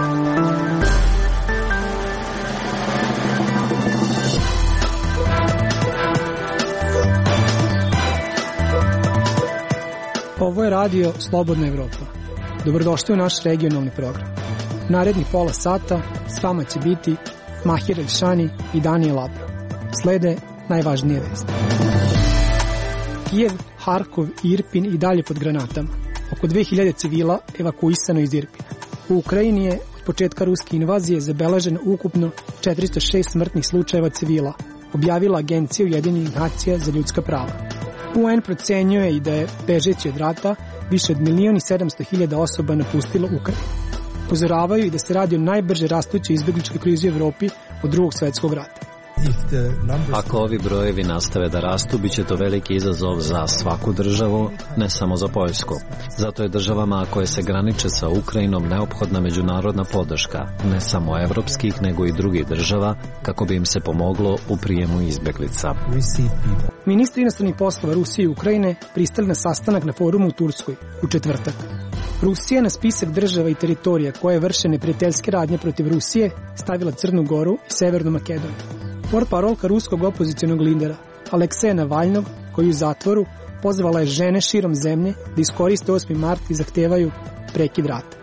Ovo je radio Slobodna Evropa. Dobrodošli u naš regionalni program. Naredni pola sata s vama će biti Mahir Elšani i Danijel Abro. Slede najvažnije vesti. Kijev, Harkov i Irpin i dalje pod granatama. Oko 2000 civila evakuisano iz Irpina. U Ukrajini je od početka ruske invazije zabeleženo ukupno 406 smrtnih slučajeva civila, objavila Agencija Ujedinjenih nacija za ljudska prava. UN procenjuje i da je, bežeći od rata, više od 1.700.000 osoba napustilo Ukrajinu. Upozoravaju i da se radi o najbrže rastućoj izbegličkoj krizi u Evropi od Drugog svjetskog rata. Ako ovi brojevi nastave da rastu, bit će to veliki izazov za svaku državu, ne samo za Poljsku. Zato je državama koje se graniče sa Ukrajinom neophodna međunarodna podrška, ne samo evropskih, nego i drugih država, kako bi im se pomoglo u prijemu izbeglica. Ministri inostranih poslova Rusije i Ukrajine pristali na sastanak na forumu u Turskoj u četvrtak. Rusija na spisak država i teritorija koje vrše neprijateljske radnje protiv Rusije stavila Crnu Goru i Severnu Makedoniju. Portparolka ruskog opozicionog lidera Alekseja Navalnog, koji je u zatvoru, pozvala je žene širom zemlje da iskoriste 8. mart i zahtevaju prekid rata.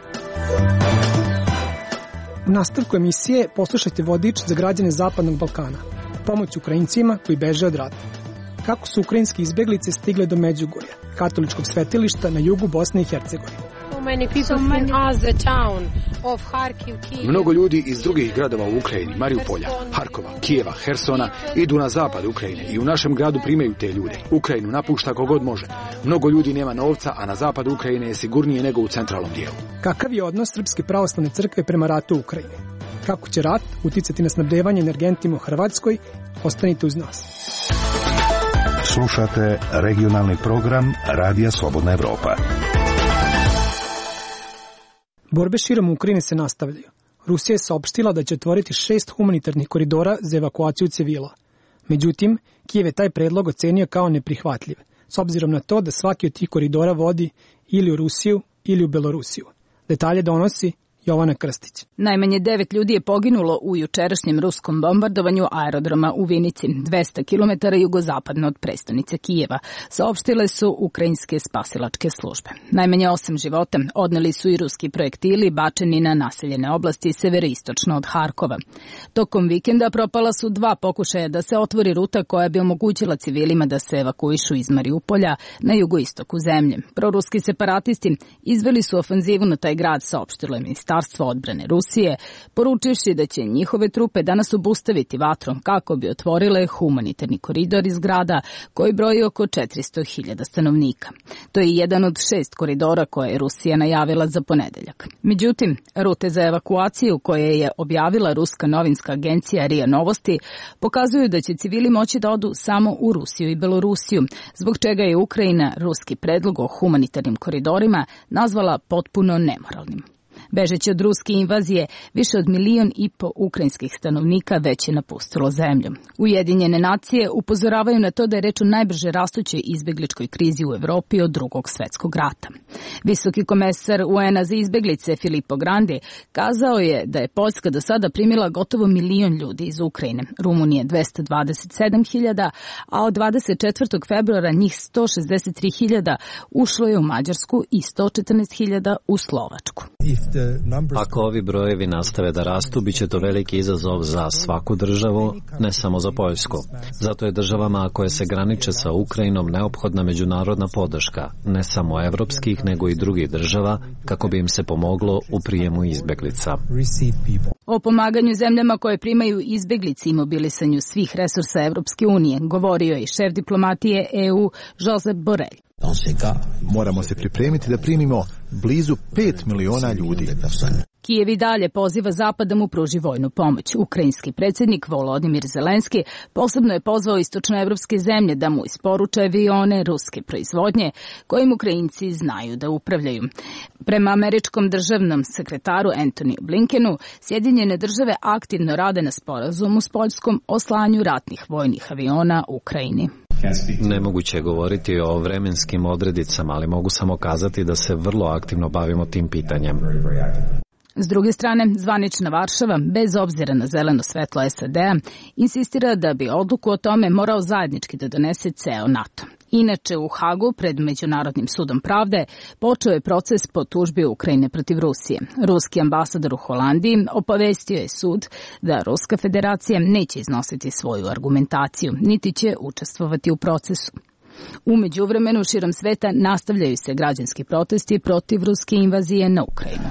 U nastavku emisije poslušajte vodič za građane Zapadnog Balkana, pomoć Ukrajincima koji beže od rata. Kako su ukrajinske izbeglice stigle do Međugorja, katoličkog svetilišta na jugu Bosne i Hercegovine. Mnogo ljudi iz drugih gradova u Ukrajini, Mariupolja, Harkova, Kijeva, Hersona, idu na zapad Ukrajine i u našem gradu primaju te ljude. Ukrajinu napušta kogod može. Mnogo ljudi nema novca, a na zapadu Ukrajine je sigurnije nego u centralnom dijelu. Kakav je odnos Srpske pravoslavne crkve prema ratu u Ukrajini? Kako će rat uticati na snabdevanje energentima u Hrvatskoj? Ostanite uz nas. Slušate regionalni program Radija Slobodna Evropa. Borbe širom Ukrajine se nastavljaju. Rusija je saopštila da će otvoriti 6 humanitarnih koridora za evakuaciju civila. Međutim, Kijev je taj predlog ocenio kao neprihvatljiv, s obzirom na to da svaki od tih koridora vodi ili u Rusiju ili u Belorusiju. Detalje donosi Jovana Krstić. Najmanje 9 ljudi je poginulo u jučerašnjem ruskom bombardovanju aerodroma u Vinici, 200 km jugozapadno od prestonice Kijeva, saopštile su ukrajinske spasilačke službe. Najmanje 8 života odneli su i ruski projektili bačeni na naseljene oblasti severoistočno od Harkova. Tokom vikenda propala su 2 pokušaja da se otvori ruta koja bi omogućila civilima da se evakuišu iz Mariupolja na jugoistoku zemlje. Proruski separatisti izveli su ofanzivu na taj grad, saopštilo je Ministarstvo odbrane Rusije, poručivši da će njihove trupe danas obustaviti vatrom kako bi otvorile humanitarni koridor iz grada koji broji oko 400.000 stanovnika. To je jedan od 6 koridora koje je Rusija najavila za ponedeljak. Međutim, rute za evakuaciju koje je objavila ruska novinska agencija RIA Novosti pokazuju da će civili moći da odu samo u Rusiju i Belorusiju, zbog čega je Ukrajina ruski predlog o humanitarnim koridorima nazvala potpuno nemoralnim. Bežeći od ruske invazije, više od 1,5 miliona ukrajinskih stanovnika već je napustilo zemlju. Ujedinjene nacije upozoravaju na to da je reč o najbrže rastućoj izbegličkoj krizi u Evropi od Drugog svjetskog rata. Visoki komesar UN-a za izbeglice Filippo Grandi kazao je da je Poljska do sada primila gotovo 1 milion ljudi iz Ukrajine, Rumunije 227.000, a od 24. februara njih 163.000 ušlo je u Mađarsku i 114.000 u Slovačku. Ako ovi brojevi nastave da rastu, bit će to veliki izazov za svaku državu, ne samo za Poljsku. Zato je državama koje se graniče sa Ukrajinom neophodna međunarodna podrška, ne samo evropskih, nego i drugih država, kako bi im se pomoglo u prijemu izbeglica. O pomaganju zemljama koje primaju izbeglici i mobilisanju svih resursa Evropske unije govorio je i šef diplomatije EU Josep Borrell. Moramo se pripremiti da primimo blizu 5 miliona ljudi. Kijev i dalje poziva Zapad da mu pruži vojnu pomoć. Ukrajinski predsjednik Volodimir Zelenski posebno je pozvao istočnoevropske zemlje da mu isporuče avione ruske proizvodnje kojim Ukrajinci znaju da upravljaju. Prema američkom državnom sekretaru Antony Blinkenu, Sjedinjene države aktivno rade na sporazumu s Poljskom o slanju ratnih vojnih aviona Ukrajini. Nemoguće je govoriti o vremenskim odredicama, ali mogu samo kazati da se vrlo aktivno bavimo tim pitanjem. S druge strane, zvanična Varšava, bez obzira na zeleno svetlo SAD-a, insistira da bi odluku o tome morao zajednički da donese ceo NATO. Inače, u Hagu, pred Međunarodnim sudom pravde, počeo je proces po tužbi Ukrajine protiv Rusije. Ruski ambasador u Holandiji obavestio je sud da Ruska federacija neće iznositi svoju argumentaciju, niti će učestvovati u procesu. U međuvremenu, širom sveta nastavljaju se građanski protesti protiv ruske invazije na Ukrajinu.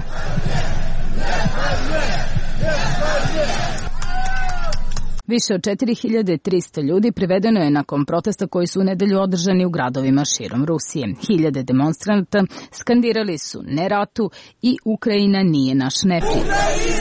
Više od 4300 ljudi privedeno je nakon protesta koji su u nedelju održani u gradovima širom Rusije. Hiljade demonstranata skandirali su ne ratu i Ukrajina nije naš neprijatelj.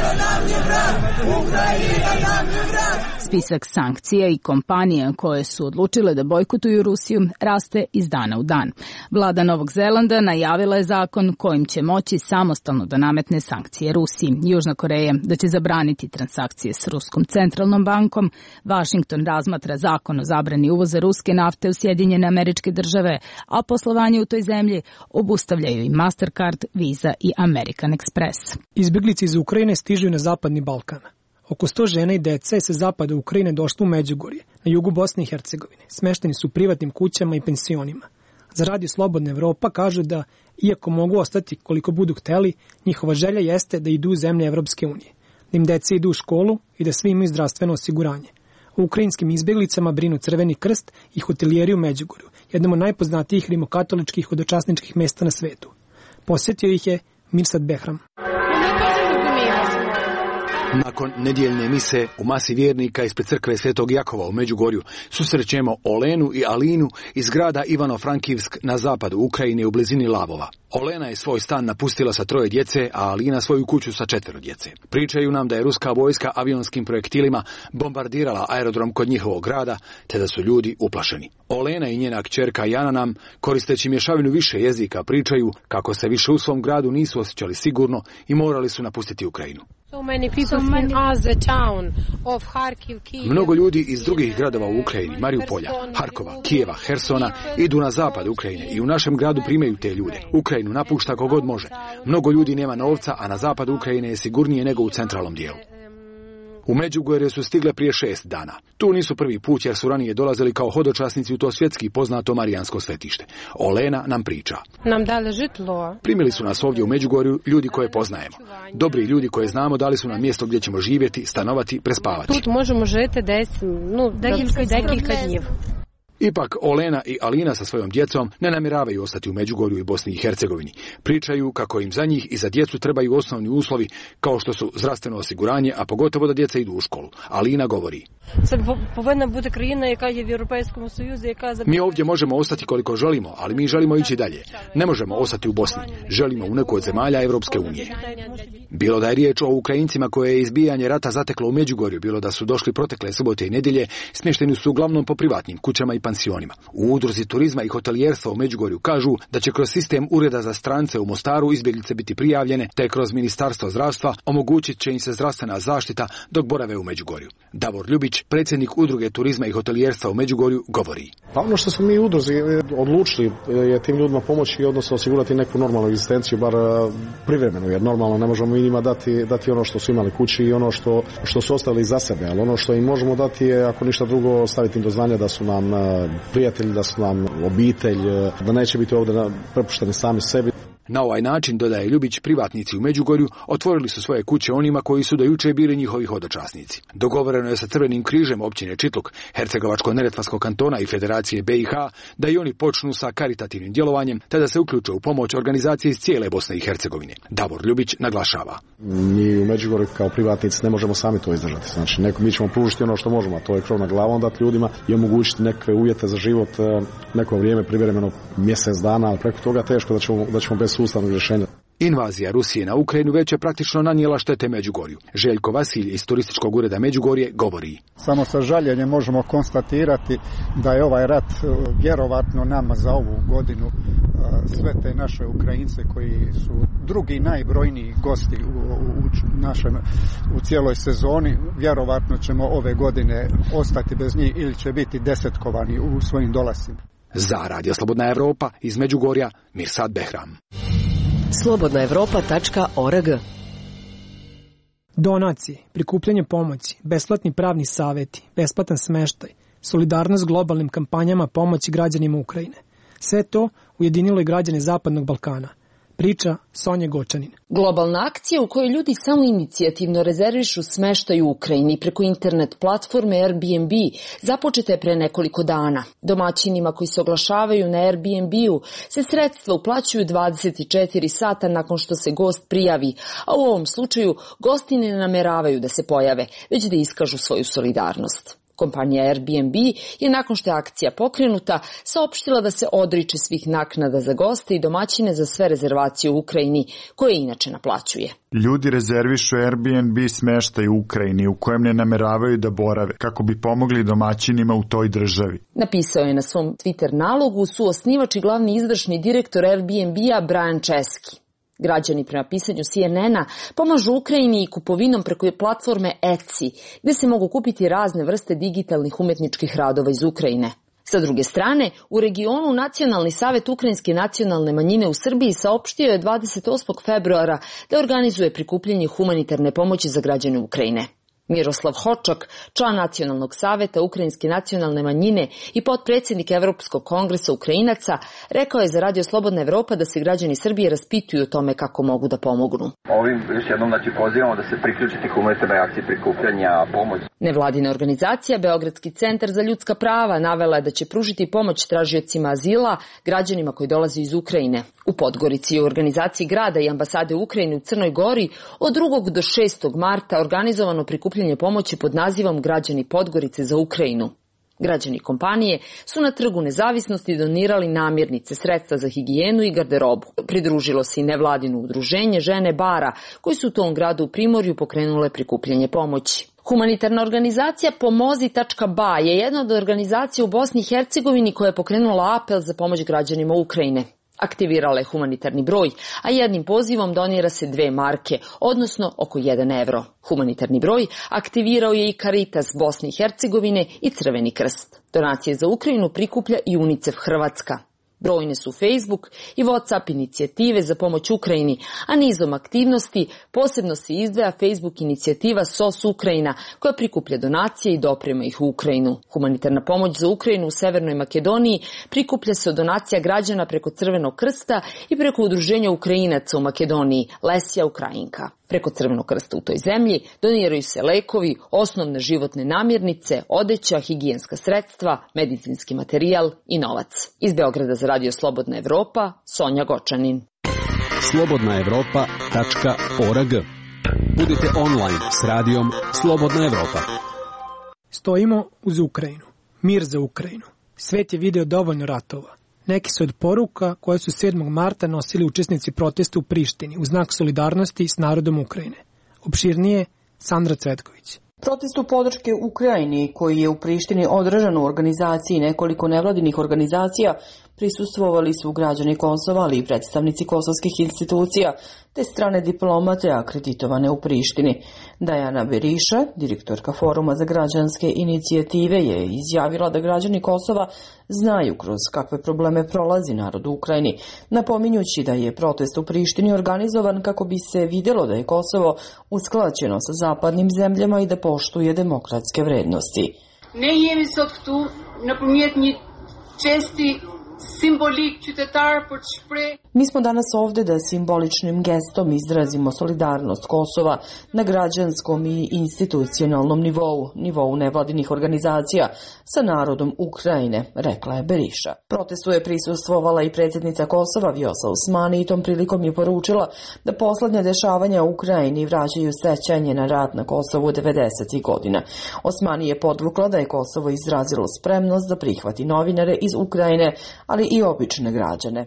Spisak sankcija i kompanija koje su odlučile da bojkotuju Rusiju raste iz dana u dan. Vlada Novog Zelanda najavila je zakon kojim će moći samostalno da nametne sankcije Rusiji. Južna Koreja da će zabraniti transakcije s Ruskom centralnom bankom. Washington razmatra zakon o zabrani uvoza ruske nafte u Sjedinjene Američke Države, a poslovanje u toj zemlji obustavljaju i Mastercard, Visa i American Express. Izbjeglice iz Ukrajine stižu na zapadni Balkan. Oko 100 žena i dece sa zapada Ukrajine došlo u Međugorje, na jugu Bosne i Hercegovine. Smešteni su u privatnim kućama i pensionima. Za Radio Slobodna Evropa kažu da, iako mogu ostati koliko budu hteli, njihova želja jeste da idu u zemlje Evropske unije, da im dece idu u školu i da svi imaju zdravstveno osiguranje. U ukrajinskim izbjeglicama brinu Crveni krst i hotelijeri u Međugorju, jednom od najpoznatijih rimokatoličkih hodočasničkih mesta na svetu. Posjetio ih je Mirsad Behram. Nakon nedjeljne mise u masi vjernika ispred crkve Svetog Jakova u Međugorju susrećemo Olenu i Alinu iz grada Ivano-Frankivsk na zapadu Ukrajine u blizini Lavova. Olena je svoj stan napustila sa 3 djece, a Alina svoju kuću sa 4 djece. Pričaju nam da je ruska vojska avionskim projektilima bombardirala aerodrom kod njihovog grada, te da su ljudi uplašeni. Olena i njena kćerka Jana nam, koristeći mješavinu više jezika, pričaju kako se više u svom gradu nisu osjećali sigurno i morali su napustiti Ukrajinu. Mnogo ljudi iz drugih gradova u Ukrajini, Mariupolja, Harkova, Kijeva, Hersona, idu na zapad Ukrajine i u našem gradu primaju te ljude. Ukrajinu napušta kogod može. Mnogo ljudi nema novca, a na zapadu Ukrajine je sigurnije nego u centralnom dijelu. U Međugorje su stigle prije 6 dana. Tu nisu prvi put jer su ranije dolazili kao hodočasnici u to svjetski poznato Marijansko svetište. Olena nam priča. Nam dali žitlo. Primili su nas ovdje u Međugorju ljudi koje poznajemo. Dobri ljudi koje znamo dali su nam mjesto gdje ćemo živjeti, stanovati, prespavati. Tu možemo živjeti nekoliko dnів. Ipak Olena i Alina sa svojom djecom ne namjeravaju ostati u Međugorju i Bosni i Hercegovini. Pričaju kako im za njih i za djecu trebaju osnovni uslovi kao što su zdravstveno osiguranje, a pogotovo da djeca idu u školu. Alina govori. Mi ovdje možemo ostati koliko želimo, ali mi želimo ići dalje. Ne možemo ostati u Bosni. Želimo u neku od zemalja Evropske unije. Bilo da je riječ o Ukrajincima koje je izbijanje rata zateklo u Međugorju, bilo da su došli protekle subote i nedjelje, smješteni su uglavnom po privatnim kućama i pansionima. U udruzi turizma i hotelijerstva u Međugorju kažu da će kroz sistem ureda za strance u Mostaru izbjeglice biti prijavljene, te kroz Ministarstvo zdravstva omogućit će im se zdravstvena zaštita dok borave u Međugorju. Davor Ljubić, predsjednik udruge turizma i hotelijerstva u Međugorju, govori. Pa ono što smo mi u udruzi odlučili je tim ljudima pomoći, odnosno osigurati neku normalnu egzistenciju, bar privremenu, jer normalno ne možemo mi njima dati ono što su imali kući i ono što su ostavili za sebe, ali ono što im možemo dati je, ako ništa drugo, staviti im do znanja da su nam prijatelji, da su nam obitelj, da neće biti ovdje prepušteni sami sebi. Na ovaj način, dodaje Ljubić, privatnici u Međugorju otvorili su svoje kuće onima koji su do juče bili njihovi hodočasnici. Dogovoreno je sa Crvenim križem općine Čitluk, Hercegovačko-neretvanskog kantona i Federacije BiH da i oni počnu sa karitativnim djelovanjem, te da se uključe u pomoć organizacije iz cijele Bosne i Hercegovine. Davor Ljubić naglašava. Mi u Međugorju kao privatnici ne možemo sami to izdržati. Znači, mi ćemo pružiti ono što možemo, a to je krov nad glavom dati ljudima i omogućiti neke uvjete za život neko vrijeme, privremeno mjesec dana, ali preko toga teško da ćemo bez sustavnog rješenja. Invazija Rusije na Ukrajinu već je praktično nanijela štete Međugorju. Željko Vasilj iz turističkog ureda Međugorje govori. Samo sa žaljenjem možemo konstatirati da je ovaj rat vjerovatno nama za ovu godinu sve te naše Ukrajince koji su drugi najbrojniji gosti u cijeloj sezoni, vjerovatno ćemo ove godine ostati bez njih ili će biti desetkovani u svojim dolascima. Za Radio Slobodna Evropa iz Međugorja, Mirsad Behram. slobodnaevropa.org Donacije, prikupljanje pomoći, besplatni pravni saveti, besplatan smeštaj, solidarnost s globalnim kampanjama pomoći građanima Ukrajine. Sve to ujedinilo je građane Zapadnog Balkana. Priča Sonja Gočanin. Globalna akcija u kojoj ljudi samo inicijativno rezervišu smeštaj u Ukrajini preko internet platforme Airbnb započeta je pre nekoliko dana. Domaćinima koji se oglašavaju na Airbnb-u se sredstva uplaćuju 24 sata nakon što se gost prijavi, a u ovom slučaju gosti ne nameravaju da se pojave, već da iskažu svoju solidarnost. Kompanija Airbnb je nakon što je akcija pokrenuta saopštila da se odriče svih naknada za goste i domaćine za sve rezervacije u Ukrajini koje inače naplaćuje. Ljudi rezervišu Airbnb smeštaj u Ukrajini u kojem ne nameravaju da borave kako bi pomogli domaćinima u toj državi. Napisao je na svom Twitter nalogu suosnivač i glavni izvršni direktor Airbnb-a Brian Chesky. Građani prema pisanju CNN-a pomažu Ukrajini i kupovinom preko platforme Etsy, gde se mogu kupiti razne vrste digitalnih umetničkih radova iz Ukrajine. Sa druge strane, u regionu Nacionalni savet Ukrajinske nacionalne manjine u Srbiji saopštio je 28. februara da organizuje prikupljanje humanitarne pomoći za građane Ukrajine. Miroslav Hočak, član Nacionalnog saveta Ukrajinske nacionalne manjine i potpredsjednik Evropskog kongresa Ukrajinaca, rekao je za Radio Slobodna Evropa da se građani Srbije raspituju o tome kako mogu da pomognu. Ovim još jednom pozivamo da se priključite humanitarnoj akciji prikupljanja pomoći. Nevladina organizacija Beogradski centar za ljudska prava navela je da će pružiti pomoć tražiocima azila, građanima koji dolaze iz Ukrajine. U Podgorici u organizaciji grada i ambasade Ukrajine u Crnoj Gori od 2. do 6. marta organizovano prikupljanje pomoći pod nazivom Građani Podgorice za Ukrajinu. Građani kompanije su na Trgu Nezavisnosti donirali namirnice, sredstva za higijenu i garderobu. Pridružilo se i nevladino udruženje Žene Bara, koji su u tom gradu u Primorju pokrenule prikupljanje pomoći. Humanitarna organizacija Pomozi.ba je jedna od organizacija u Bosni i Hercegovini koja je pokrenula apel za pomoć građanima Ukrajine. Aktivirala je humanitarni broj, a jednim pozivom donira se 2 marke, odnosno oko 1 evro. Humanitarni broj aktivirao je i Caritas Bosne i Hercegovine i Crveni krst. Donacije za Ukrajinu prikuplja i UNICEF Hrvatska. Brojne su Facebook i WhatsApp inicijative za pomoć Ukrajini, a nizom aktivnosti posebno se izdvaja Facebook inicijativa SOS Ukrajina koja prikuplja donacije i doprema ih u Ukrajinu. Humanitarna pomoć za Ukrajinu u Severnoj Makedoniji prikuplja se od donacija građana preko Crvenog krsta i preko udruženja Ukrajinaca u Makedoniji Lesja Ukrajinka. Preko Crvenog krsta u toj zemlji doniraju se lekovi, osnovne životne namirnice, odeća, higijenska sredstva, medicinski materijal i novac. Iz Beograda za Radio Slobodna Evropa, Sonja Gočanin. slobodnaevropa.org. Budite online s radijom Slobodna Evropa. Stojimo uz Ukrajinu. Mir za Ukrajinu. Svet je video dovoljno ratova. Neki su od poruka koje su 7. marta nosili učesnici protesta u Prištini u znak solidarnosti s narodom Ukrajine. Opširnije, Sandra Cvetković. Protestu podrške Ukrajini, koji je u Prištini održan u organizaciji nekoliko nevladinih organizacija, prisustvovali su građani Kosova, ali i predstavnici kosovskih institucija, te strane diplomate akreditovane u Prištini. Dajana Beriša, direktorka Foruma za građanske inicijative, je izjavila da građani Kosova znaju kroz kakve probleme prolazi narod u Ukrajini, napominjući da je protest u Prištini organizovan kako bi se vidjelo da je Kosovo usklađeno sa zapadnim zemljama i da poštuje demokratske vrednosti. Ne jemi sot këtu në përmjet një česti simbolik qytetar për të shpreh. Mi smo danas ovde da simboličnim gestom izrazimo solidarnost Kosova na građanskom i institucionalnom nivou nevladinih organizacija sa narodom Ukrajine, rekla je Beriša. Protestu je prisustvovala i predsjednica Kosova Vjosa Osmani i tom prilikom je poručila da poslednje dešavanja u Ukrajini vraćaju sećanje na rat na Kosovu 90. godina. Osmani je podvukla da je Kosovo izrazilo spremnost da prihvati novinare iz Ukrajine, ali i obične građane.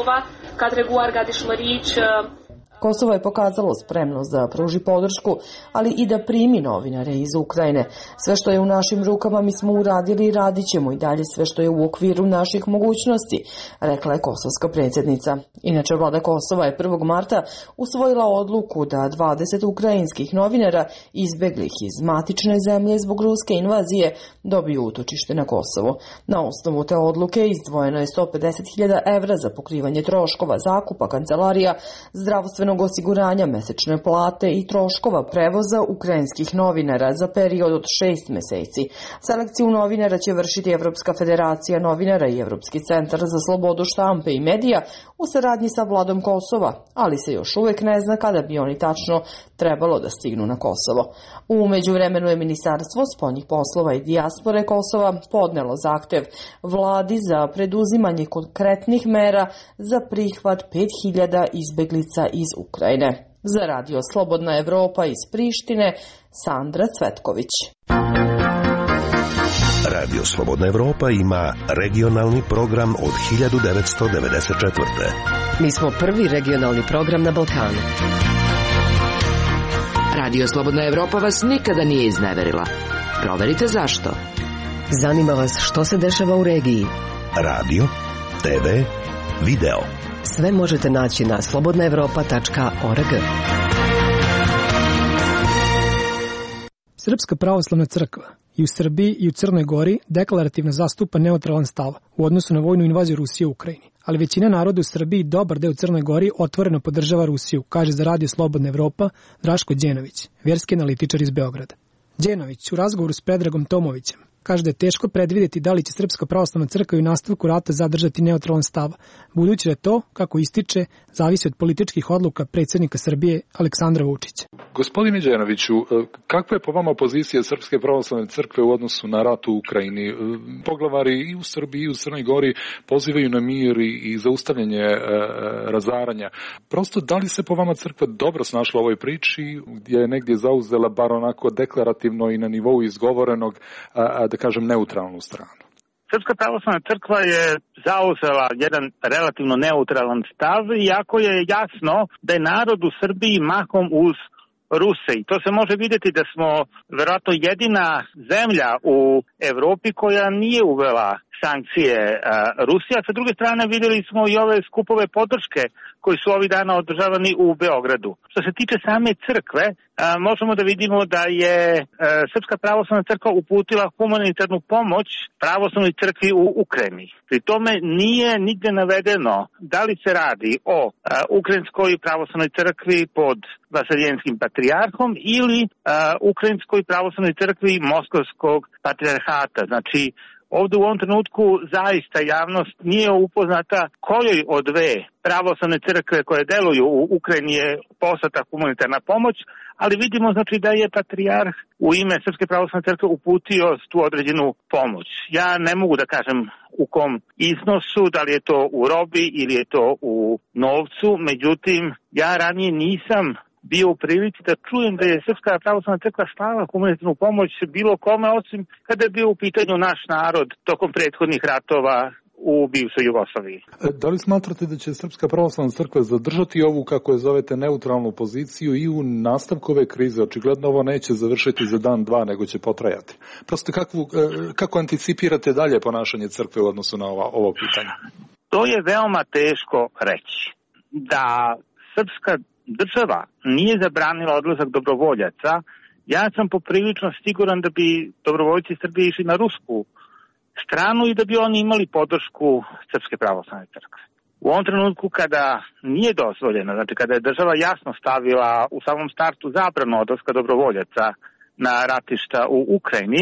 Kosovo je pokazalo spremnost da pruži podršku, ali i da primi novinare iz Ukrajine. Sve što je u našim rukama mi smo uradili i radit ćemo i dalje sve što je u okviru naših mogućnosti, rekla je kosovska predsjednica. Inače, vlada Kosova je 1. marta usvojila odluku da 20 ukrajinskih novinara izbeglih iz matične zemlje zbog ruske invazije dobiju utočište na Kosovo. Na osnovu te odluke izdvojeno je 150.000 evra za pokrivanje troškova zakupa kancelarija, zdravstvenog zdravstvenog osiguranja, mesečne plate i troškova prevoza ukrajinskih novinara za period od 6 meseci. Selekciju novinara će vršiti Evropska federacija novinara i Evropski centar za slobodu štampe i medija u saradnji sa vladom Kosova, ali se još uvek ne zna kada bi oni tačno trebalo da stignu na Kosovo. U međuvremenu je Ministarstvo spoljnih poslova i dijaspore Kosova podnelo zahtev vladi za preduzimanje konkretnih mera za prihvat 5000 izbeglica iz Ukrajine. Za radio Slobodna Evropa iz Prištine, Sandra Cvetković. Radio Slobodna Evropa ima regionalni program od 1994. Mi smo prvi regionalni program na Balkanu. Radio Slobodna Evropa vas nikada nije izneverila. Proverite zašto. Zanima vas što se dešava u regiji. Radio, TV, video. Sve možete naći na slobodnaevropa.org. Srpska pravoslavna crkva i u Srbiji i u Crnoj Gori deklarativno zastupa neutralan stav u odnosu na vojnu invaziju Rusije u Ukrajini. Ali većina naroda u Srbiji i dobar deo u Crnoj Gori otvoreno podržava Rusiju, kaže za radio Slobodna Evropa Draško Đenović, vjerski analitičar iz Beograda. Đenović u razgovoru s Predragom Tomovićem kaže da je teško predvidjeti da li će Srpska pravoslavna crkva i u nastavku rata zadržati neutralan stav, budući da to, kako ističe, zavisi od političkih odluka predsjednika Srbije Aleksandra Vučića. Gospodine Đenoviću, kakva je po vama pozicija Srpske pravoslavne crkve u odnosu na rat u Ukrajini? Poglavari i u Srbiji i u Crnoj Gori pozivaju na mir i zaustavljanje razaranja. Prosto, da li se po vama crkva dobro snašla u ovoj priči, gdje je negdje zauzela bar onako deklarativno i na nivou izgovorenog, da kažem, neutralnu stranu? Srpska pravoslavna crkva je zauzela jedan relativno neutralan stav, iako je jasno da je narod u Srbiji mahom uz Ruse. I to se može vidjeti da smo verovatno jedina zemlja u Evropi koja nije uvela sankcije Rusije, a sa druge strane vidjeli smo i ove skupove podrške koji su ovih dana održavani u Beogradu. Što se tiče same crkve, možemo da vidimo da je Srpska pravoslavna crkva uputila humanitarnu pomoć pravoslavnoj crkvi u Ukrajini. Pri tome nije nigde navedeno da li se radi o Ukrajinskoj pravoslavnoj crkvi pod Vaseljenskim patrijarhom ili Ukrajinskoj pravoslavnoj crkvi Moskovskog patrijarhata. Znači, ovdje u ovom trenutku zaista javnost nije upoznata kojoj od dve pravoslavne crkve koje deluju u Ukrajini je poslata humanitarna pomoć, ali vidimo znači da je patrijarh u ime Srpske pravoslavne crkve uputio tu određenu pomoć. Ja ne mogu da kažem u kom iznosu, da li je to u robi ili je to u novcu, međutim ja ranije nisam bio u prilici da čujem da je Srpska pravoslavna crkva slala humanitarnu pomoć bilo kome, osim kada je bio u pitanju naš narod tokom prethodnih ratova u bivšoj Jugoslaviji. Da li smatrate da će Srpska pravoslavna crkva zadržati ovu, kako je zovete, neutralnu poziciju i u nastavku ove krize? Očigledno ovo neće završiti za dan, dva, nego će potrajati. Prosto kako anticipirate dalje ponašanje crkve u odnosu na ovo pitanje? To je veoma teško reći. Da srpska država nije zabranila odlazak dobrovoljaca, ja sam poprilično siguran da bi dobrovoljci Srbije išli na rusku stranu i da bi oni imali podršku Srpske pravoslavne crkve. U ovom trenutku kada nije dozvoljeno, znači kada je država jasno stavila u samom startu zabranu odlaska dobrovoljaca na ratišta u Ukrajini,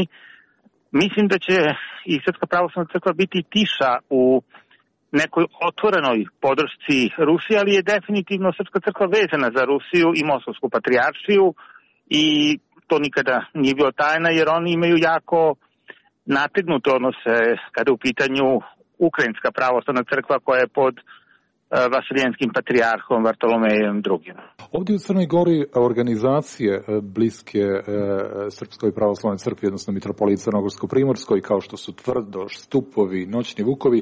mislim da će i Srpska pravoslavna crkva biti tiša u nekoj otvorenoj podršci Rusije, ali je definitivno Srpska crkva vezana za Rusiju i Moskovsku patrijaršiju i to nikada nije bilo tajna, jer oni imaju jako nategnute odnose kada je u pitanju Ukrajinska pravoslavna crkva koja je pod Vasiljenskim patrijarhom Vartolomejem II. Ovdje u Crnoj Gori organizacije bliske Srpskoj pravoslavnoj crkvi, odnosno Mitropoliji Crnogorsko-Primorskoj, kao što su Tvrdoš, Stupovi, Noćni Vukovi,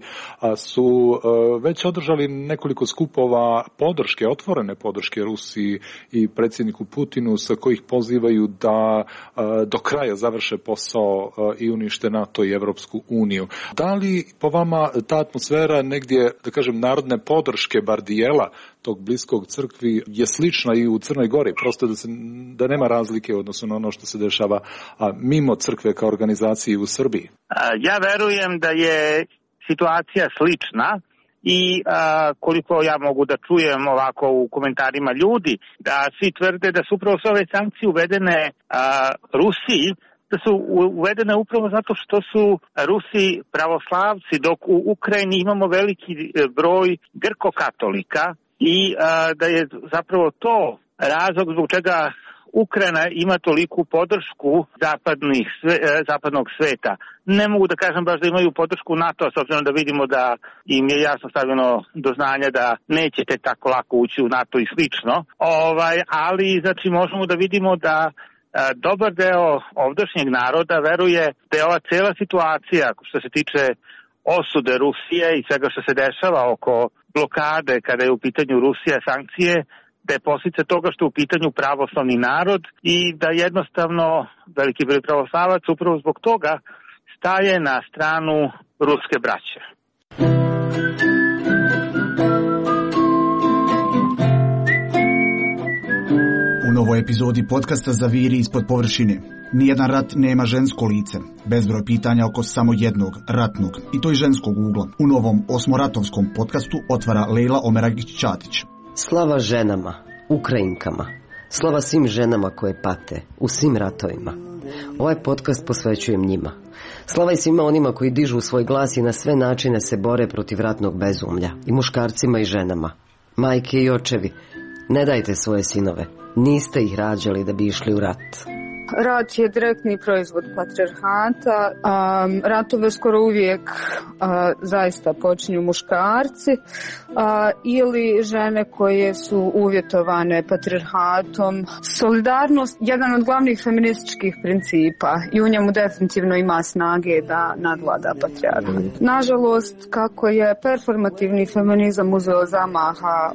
su već održali nekoliko skupova podrške, otvorene podrške Rusiji i predsjedniku Putinu, sa kojih pozivaju da do kraja završe posao i unište NATO i Evropsku uniju. Da li po vama ta atmosfera negdje, da kažem, narodne podrške, bar dijela tog bliskog crkvi je slična i u Crnoj Gori, prosto da nema razlike u odnosu na ono što se dešava mimo crkve kao organizacije u Srbiji? Ja verujem da je situacija slična i koliko ja mogu da čujem ovako u komentarima ljudi, da svi tvrde da su upravo sve ove sankcije uvedene Rusiji, da su uvedene upravo zato što su Rusi pravoslavci, dok u Ukrajini imamo veliki broj grko-katolika i da je zapravo to razlog zbog čega Ukrajina ima toliku podršku zapadnog sveta. Ne mogu da kažem baš da imaju podršku NATO, s obzirom da vidimo da im je jasno stavljeno do znanja da nećete tako lako ući u NATO i slično. Ali znači možemo da vidimo da dobar deo ovdašnjeg naroda veruje da je ova cela situacija što se tiče osude Rusije i svega što se dešava oko blokade kada je u pitanju Rusija sankcije, da je posljedica toga što je u pitanju pravoslavni narod i da jednostavno veliki broj pravoslavaca upravo zbog toga staje na stranu ruske braće. U novoj epizodi podcasta Zaviri ispod površine. Nijedan rat nema žensko lice. Bezbroj pitanja oko samo jednog, ratnog, i to i ženskog ugla. U novom osmoratovskom podcastu otvara Lejla Omeragić-Ćatić. Slava ženama, Ukrajinkama. Slava svim ženama koje pate u svim ratovima. Ovaj podcast posvećujem njima. Slava i svima onima koji dižu svoj glas i na sve načine se bore protiv ratnog bezumlja. I muškarcima i ženama. Majke i očevi, ne dajte svoje sinove. Niste ih rađali da bi išli u rat. Rat je direktni proizvod patrijarhata. Ratove skoro uvijek zaista počinju muškarci ili žene koje su uvjetovane patrijarhatom. Solidarnost je jedan od glavnih feminističkih principa i u njemu definitivno ima snage da nadvlada patrijarhat. Nažalost, kako je performativni feminizam uzeo zamaha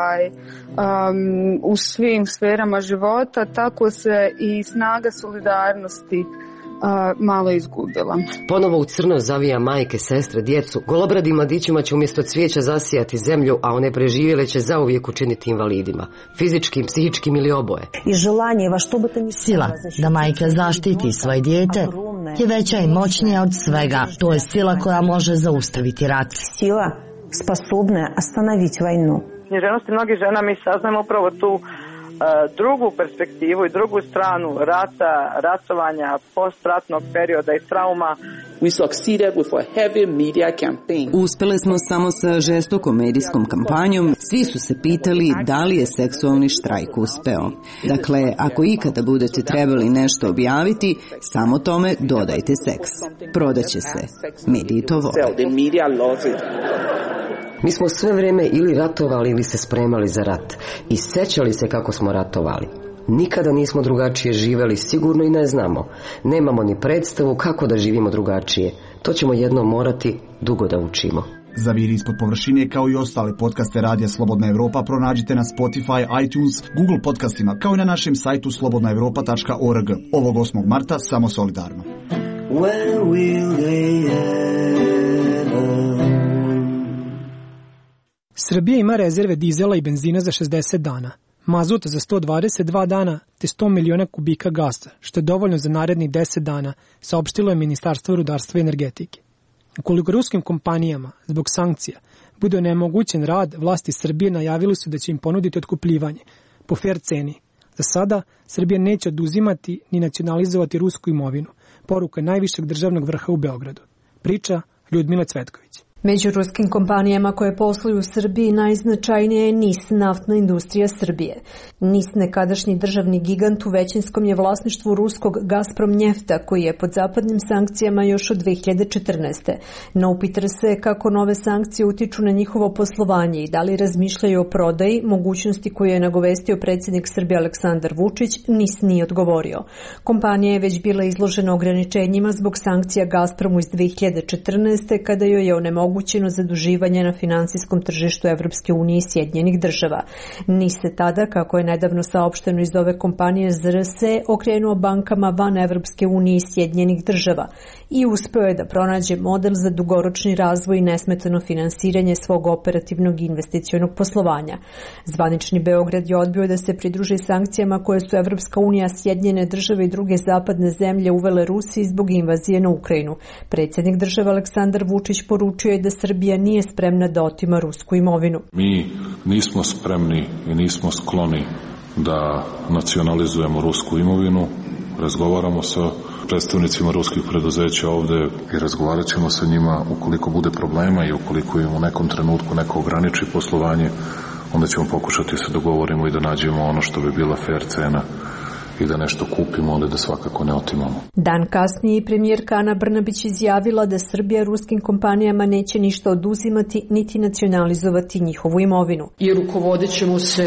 u svim sferama života, tako se i snaga solidarnosti malo izgubila. Ponovo u crno zavija majke, sestre, djecu. Golobradim mladićima će umjesto cvijeća zasijati zemlju, a one preživjele će zauvijek učiniti invalidima. Fizičkim, psihičkim ili oboje. Sila da majka zaštiti svoje dijete je veća i moćnija od svega. To je sila koja može zaustaviti rat. Sila sposobna ostanoviti vojnu. Književnosti mnogih žena mi saznamo upravo tu drugu perspektivu i drugu stranu rata, ratovanja, postratnog perioda i trauma. Uspjeli smo samo sa žestokom medijskom kampanjom. Svi su se pitali da li je seksualni štrajk uspeo. Dakle, ako ikada budete trebali nešto objaviti, samo tome dodajte seks. Prodaće se. Mediji to vole. Mi smo sve vrijeme ili ratovali ili se spremali za rat. I sećali se kako smo ratovali. Nikada nismo drugačije živjeli, sigurno i ne znamo. Nemamo ni predstavu kako da živimo drugačije. To ćemo jednom morati dugo da učimo. Zaviri ispod površine kao i ostale podcaste Radija Slobodna Evropa pronađite na Spotify, iTunes, Google podcastima kao i na našem sajtu slobodnaevropa.org. Ovog 8. marta samo solidarno. When will they Srbija ima rezerve dizela i benzina za 60 dana, mazuta za 122 dana te 100 miliona kubika gasa, što je dovoljno za narednih 10 dana, saopštilo je Ministarstvo rudarstva i energetike. Ukoliko ruskim kompanijama, zbog sankcija, bude onemogućen rad, vlasti Srbije najavili su da će im ponuditi otkupljivanje po fer ceni. Za sada, Srbija neće oduzimati ni nacionalizovati rusku imovinu, poruka najvišeg državnog vrha u Beogradu. Priča Ljudmila Cvetković. Među ruskim kompanijama koje posluju u Srbiji najznačajnija je NIS, naftna industrija Srbije. NIS, nekadašnji državni gigant, u većinskom je vlasništvu ruskog Gazprom Njefta, koji je pod zapadnim sankcijama još od 2014. No upita se kako nove sankcije utiču na njihovo poslovanje i da li razmišljaju o prodaji, mogućnosti koju je nagovestio predsjednik Srbije Aleksandar Vučić, NIS nije odgovorio. Kompanija je već bila izložena ograničenjima zbog sankcija Gazpromu iz 2014. kada joj je onemogućeno zaduživanje na finansijskom tržištu Evropske unije i Sjedinjenih država. NIS se tada, kako je nedavno saopšteno iz ove kompanije ZRS, okrenuo bankama van Evropske unije i Sjedinjenih država i uspeo je da pronađe model za dugoročni razvoj i nesmetano finansiranje svog operativnog i investicionog poslovanja. Zvanični Beograd je odbio da se pridruži sankcijama koje su Evropska unija, Sjedinjene države i druge zapadne zemlje uvele Rusiji zbog invazije na Ukrajinu. Predsjednik države Aleksandar Vučić poručio je je da Srbija nije spremna da otima rusku imovinu. Mi nismo spremni i nismo skloni da nacionalizujemo rusku imovinu. Razgovaramo sa predstavnicima ruskih preduzeća ovde i razgovarat ćemo sa njima ukoliko bude problema i ukoliko im u nekom trenutku neko ograniči poslovanje, onda ćemo pokušati se dogovorimo i da nađemo ono što bi bila fair cena i da nešto kupimo, ali da svakako ne otimamo. Dan kasnije premijerka Ana Brnabić izjavila da Srbija ruskim kompanijama neće ništa oduzimati niti nacionalizovati njihovu imovinu. I rukovodit ćemo se,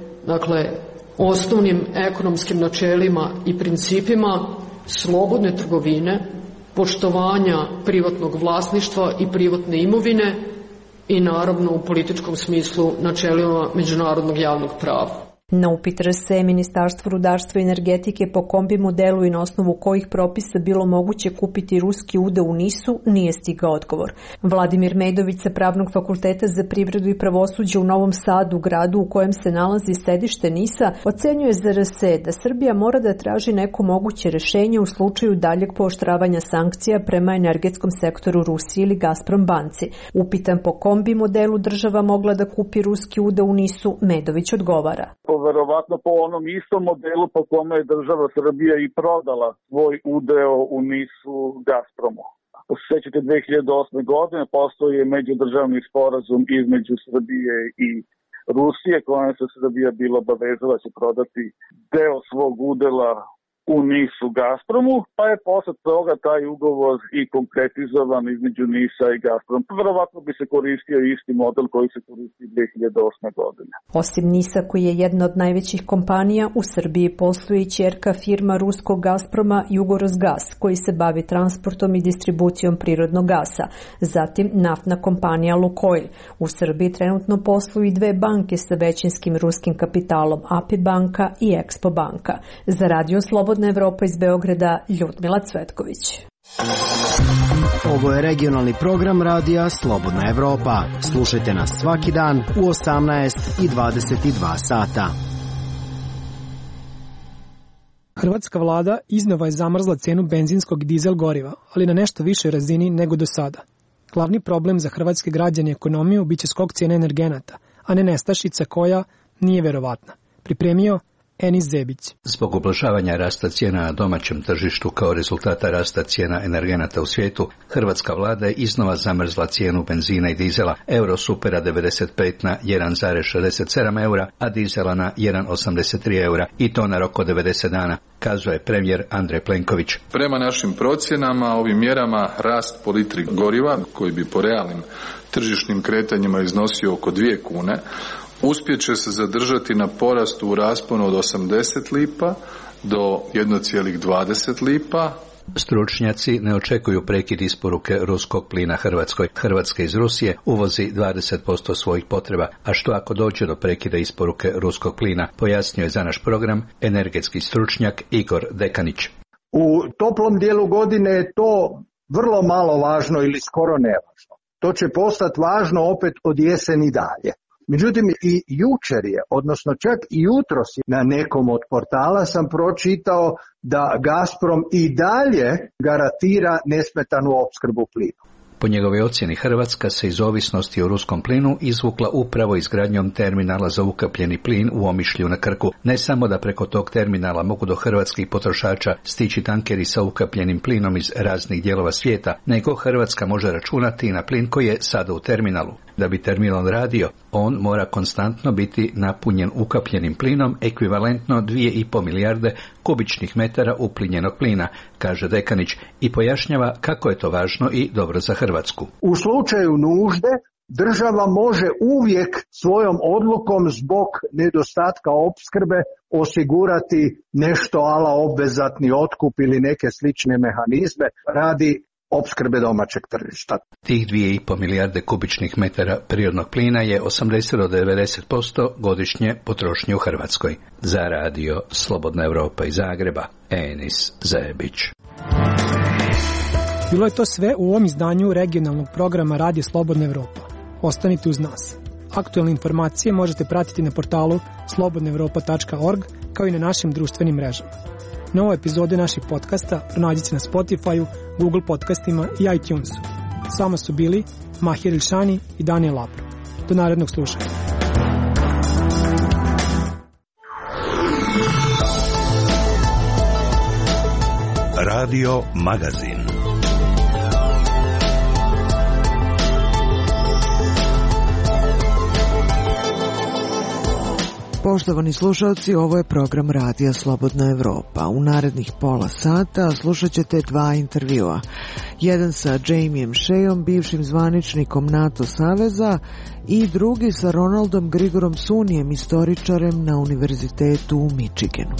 osnovnim ekonomskim načelima i principima slobodne trgovine, poštovanja privatnog vlasništva i privatne imovine i naravno u političkom smislu načelima međunarodnog javnog prava. Na upit RS Ministarstvo rudarstva i energetike po kombi modelu i na osnovu kojih propisa bilo moguće kupiti ruski udeo u NIS-u nije stigao odgovor. Vladimir Medović sa Pravnog fakulteta za privredu i pravosuđe u Novom Sadu, gradu u kojem se nalazi sedište NIS-a, ocenjuje za RS da Srbija mora da traži neko moguće rešenje u slučaju daljeg pooštravanja sankcija prema energetskom sektoru Rusije ili Gazprom banci. Upitan po kombi modelu država mogla da kupi ruski udeo u NIS-u, Medović odgovara. Verovatno po onom istom modelu po kome je država Srbija i prodala svoj udeo u NIS-u Gazpromu. Ako se sećate, 2008. godine postoji međudržavni sporazum između Srbije i Rusije, kojom se Srbija bila obavezala da će prodati deo svog udela u NIS-u Gazpromu, pa je posle toga taj ugovor i konkretizovan između NIS-a i Gazprom. Verovatno bi se koristio isti model koji se koristi 2008. godine. Osim NIS-a, koji je jedna od najvećih kompanija, u Srbiji posluje i ćerka firma ruskog Gazproma Jugorosgas, koji se bavi transportom i distribucijom prirodnog gasa. Zatim naftna kompanija Lukoil. U Srbiji trenutno posluju i dve banke sa većinskim ruskim kapitalom, API banka i Expo banka. Za Radio Slobodna Evropa iz Beograda, Ljudmila Cvetković. Ovo je regionalni program radija Slobodna Evropa. Slušajte nas svaki dan u 18 i 22 sata. Hrvatska vlada iznova je zamrzla cenu benzinskog i dizel goriva, ali na nešto višoj razini nego do sada. Glavni problem za hrvatske građane i ekonomiju biće skok cijene energenata, a ne nestašica koja nije verovatna. Pripremio Enis Zebić. Zbog ublažavanja rasta cijena na domaćem tržištu kao rezultata rasta cijena energenata u svijetu, hrvatska vlada je iznova zamrzla cijenu benzina i dizela, Eurosupera 95 na 1,67 eura, a dizela na 1,83 eura i to na rok od 90 dana, kazuje premijer Andrej Plenković. Prema našim procjenama, ovim mjerama rast po litri goriva, koji bi po realnim tržišnim kretanjima iznosio oko 2 kune, uspjet će se zadržati na porastu u rasponu od 80 lipa do 1,20 lipa. Stručnjaci ne očekuju prekid isporuke ruskog plina Hrvatskoj. Hrvatska iz Rusije uvozi 20% svojih potreba, a što ako dođe do prekida isporuke ruskog plina, pojasnio je za naš program energetski stručnjak Igor Dekanić. U toplom dijelu godine je to vrlo malo važno ili skoro nevažno. To će postati važno opet od jeseni dalje. Međutim, i jučer je, odnosno čak i jutros na nekom od portala sam pročitao da Gazprom i dalje garantira nesmetanu opskrbu plinom. Po njegovoj ocjeni, Hrvatska se iz ovisnosti o ruskom plinu izvukla upravo izgradnjom terminala za ukapljeni plin u Omišlju na Krku. Ne samo da preko tog terminala mogu do hrvatskih potrošača stići tankeri sa ukapljenim plinom iz raznih dijelova svijeta, nego Hrvatska može računati na plin koji je sada u terminalu. Da bi terminal radio, on mora konstantno biti napunjen ukapljenim plinom, ekvivalentno 2,5 milijarde kubičnih metara uplinjenog plina, kaže Dekanić i pojašnjava kako je to važno i dobro za Hrvatsku. U slučaju nužde država može uvijek svojom odlukom zbog nedostatka opskrbe osigurati nešto ala obvezatni otkup ili neke slične mehanizme radi opskrbe domaćeg tržišta. Tih 2,5 milijarde kubičnih metara prirodnog plina je 80 do 90% godišnje potrošnje u Hrvatskoj. Za radio Slobodna Evropa iz Zagreba, Enis Zebić. Bilo je to sve u ovom izdanju regionalnog programa Radio Slobodna Evropa. Ostanite uz nas. Aktualne informacije možete pratiti na portalu slobodnaevropa.org kao i na našim društvenim mrežama. Nove epizode naših podcasta pronađite na Spotify-u, Google podcastima i iTunesu. Samo su bili Mahir Elšani i Daniel Lapro. Do narednog slušanja. Radio Magazin. Poštovani slušalci, ovo je program Radija Slobodna Evropa. U narednih pola sata slušat ćete dva intervjua. Jedan sa Jamijem Sheaom, bivšim zvaničnikom NATO saveza, i drugi sa Ronaldom Grigorom Sunijem, istoričarem na Univerzitetu u Michiganu.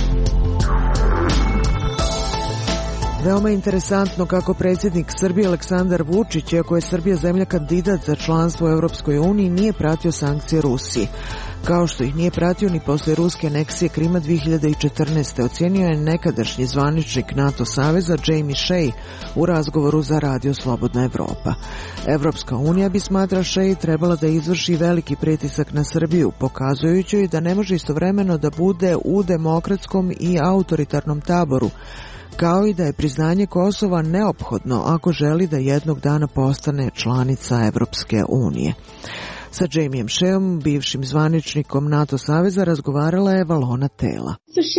Veoma interesantno kako predsjednik Srbije Aleksandar Vučić, iako je Srbija zemlja kandidat za članstvo u Europskoj uniji, nije pratio sankcije Rusiji. Kao što ih nije pratio ni posle ruske aneksije Krima 2014. Ocijenio je nekadašnji zvaničnik NATO saveza Jamie Shea u razgovoru za Radio Slobodna Evropa. Evropska unija bi, smatra Shea, trebala da izvrši veliki pritisak na Srbiju, pokazujući joj da ne može istovremeno da bude u demokratskom i autoritarnom taboru, kao i da je priznanje Kosova neophodno ako želi da jednog dana postane članica Evropske unije. Sa Jamijem Sheaom, bivšim zvaničnikom NATO saveza, razgovarala je Valona Tela.